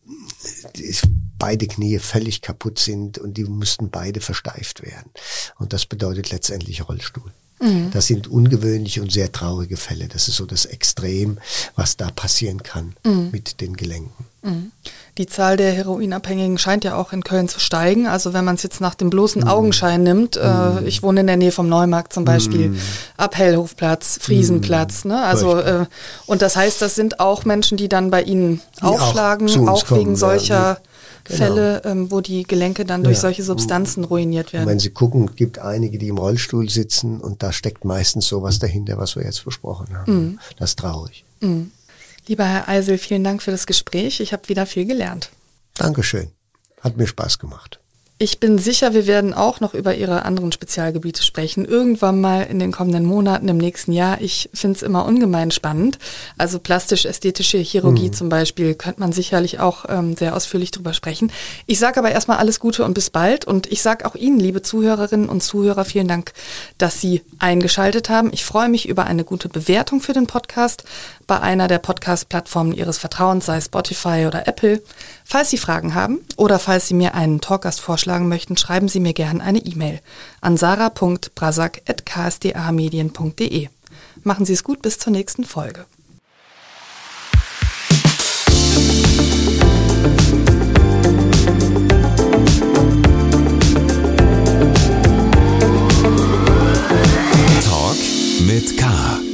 beide Knie völlig kaputt sind und die mussten beide versteift werden. Und das bedeutet letztendlich Rollstuhl. Mhm. Das sind ungewöhnliche und sehr traurige Fälle. Das ist so das Extrem, was da passieren kann mhm. mit den Gelenken. Mhm. Die Zahl der Heroinabhängigen scheint ja auch in Köln zu steigen. Also wenn man es jetzt nach dem bloßen mhm. Augenschein nimmt, äh, mhm. ich wohne in der Nähe vom Neumarkt zum Beispiel, mhm. Abhellhofplatz, Friesenplatz. Mhm. Ne? Also äh, und das heißt, das sind auch Menschen, die dann bei Ihnen die aufschlagen, auch, auch wegen solcher ja, genau. Fälle, ähm, wo die Gelenke dann durch ja. solche Substanzen ruiniert werden. Und wenn Sie gucken, es gibt einige, die im Rollstuhl sitzen und da steckt meistens sowas dahinter, was wir jetzt besprochen haben. Mhm. Das ist traurig. Mhm. Lieber Herr Eisel, vielen Dank für das Gespräch. Ich habe wieder viel gelernt. Dankeschön. Hat mir Spaß gemacht. Ich bin sicher, wir werden auch noch über Ihre anderen Spezialgebiete sprechen. Irgendwann mal in den kommenden Monaten, im nächsten Jahr. Ich finde es immer ungemein spannend. Also plastisch-ästhetische Chirurgie mhm. zum Beispiel, könnte man sicherlich auch ähm, sehr ausführlich drüber sprechen. Ich sage aber erstmal alles Gute und bis bald. Und ich sage auch Ihnen, liebe Zuhörerinnen und Zuhörer, vielen Dank, dass Sie eingeschaltet haben. Ich freue mich über eine gute Bewertung für den Podcast bei einer der Podcast-Plattformen Ihres Vertrauens, sei Spotify oder Apple. Falls Sie Fragen haben oder falls Sie mir einen Talkgast vorschlagen möchten, schreiben Sie mir gerne eine E-Mail an sarah punkt brasak at k s d a medien punkt d e. Machen Sie es gut, bis zur nächsten Folge. Talk mit K.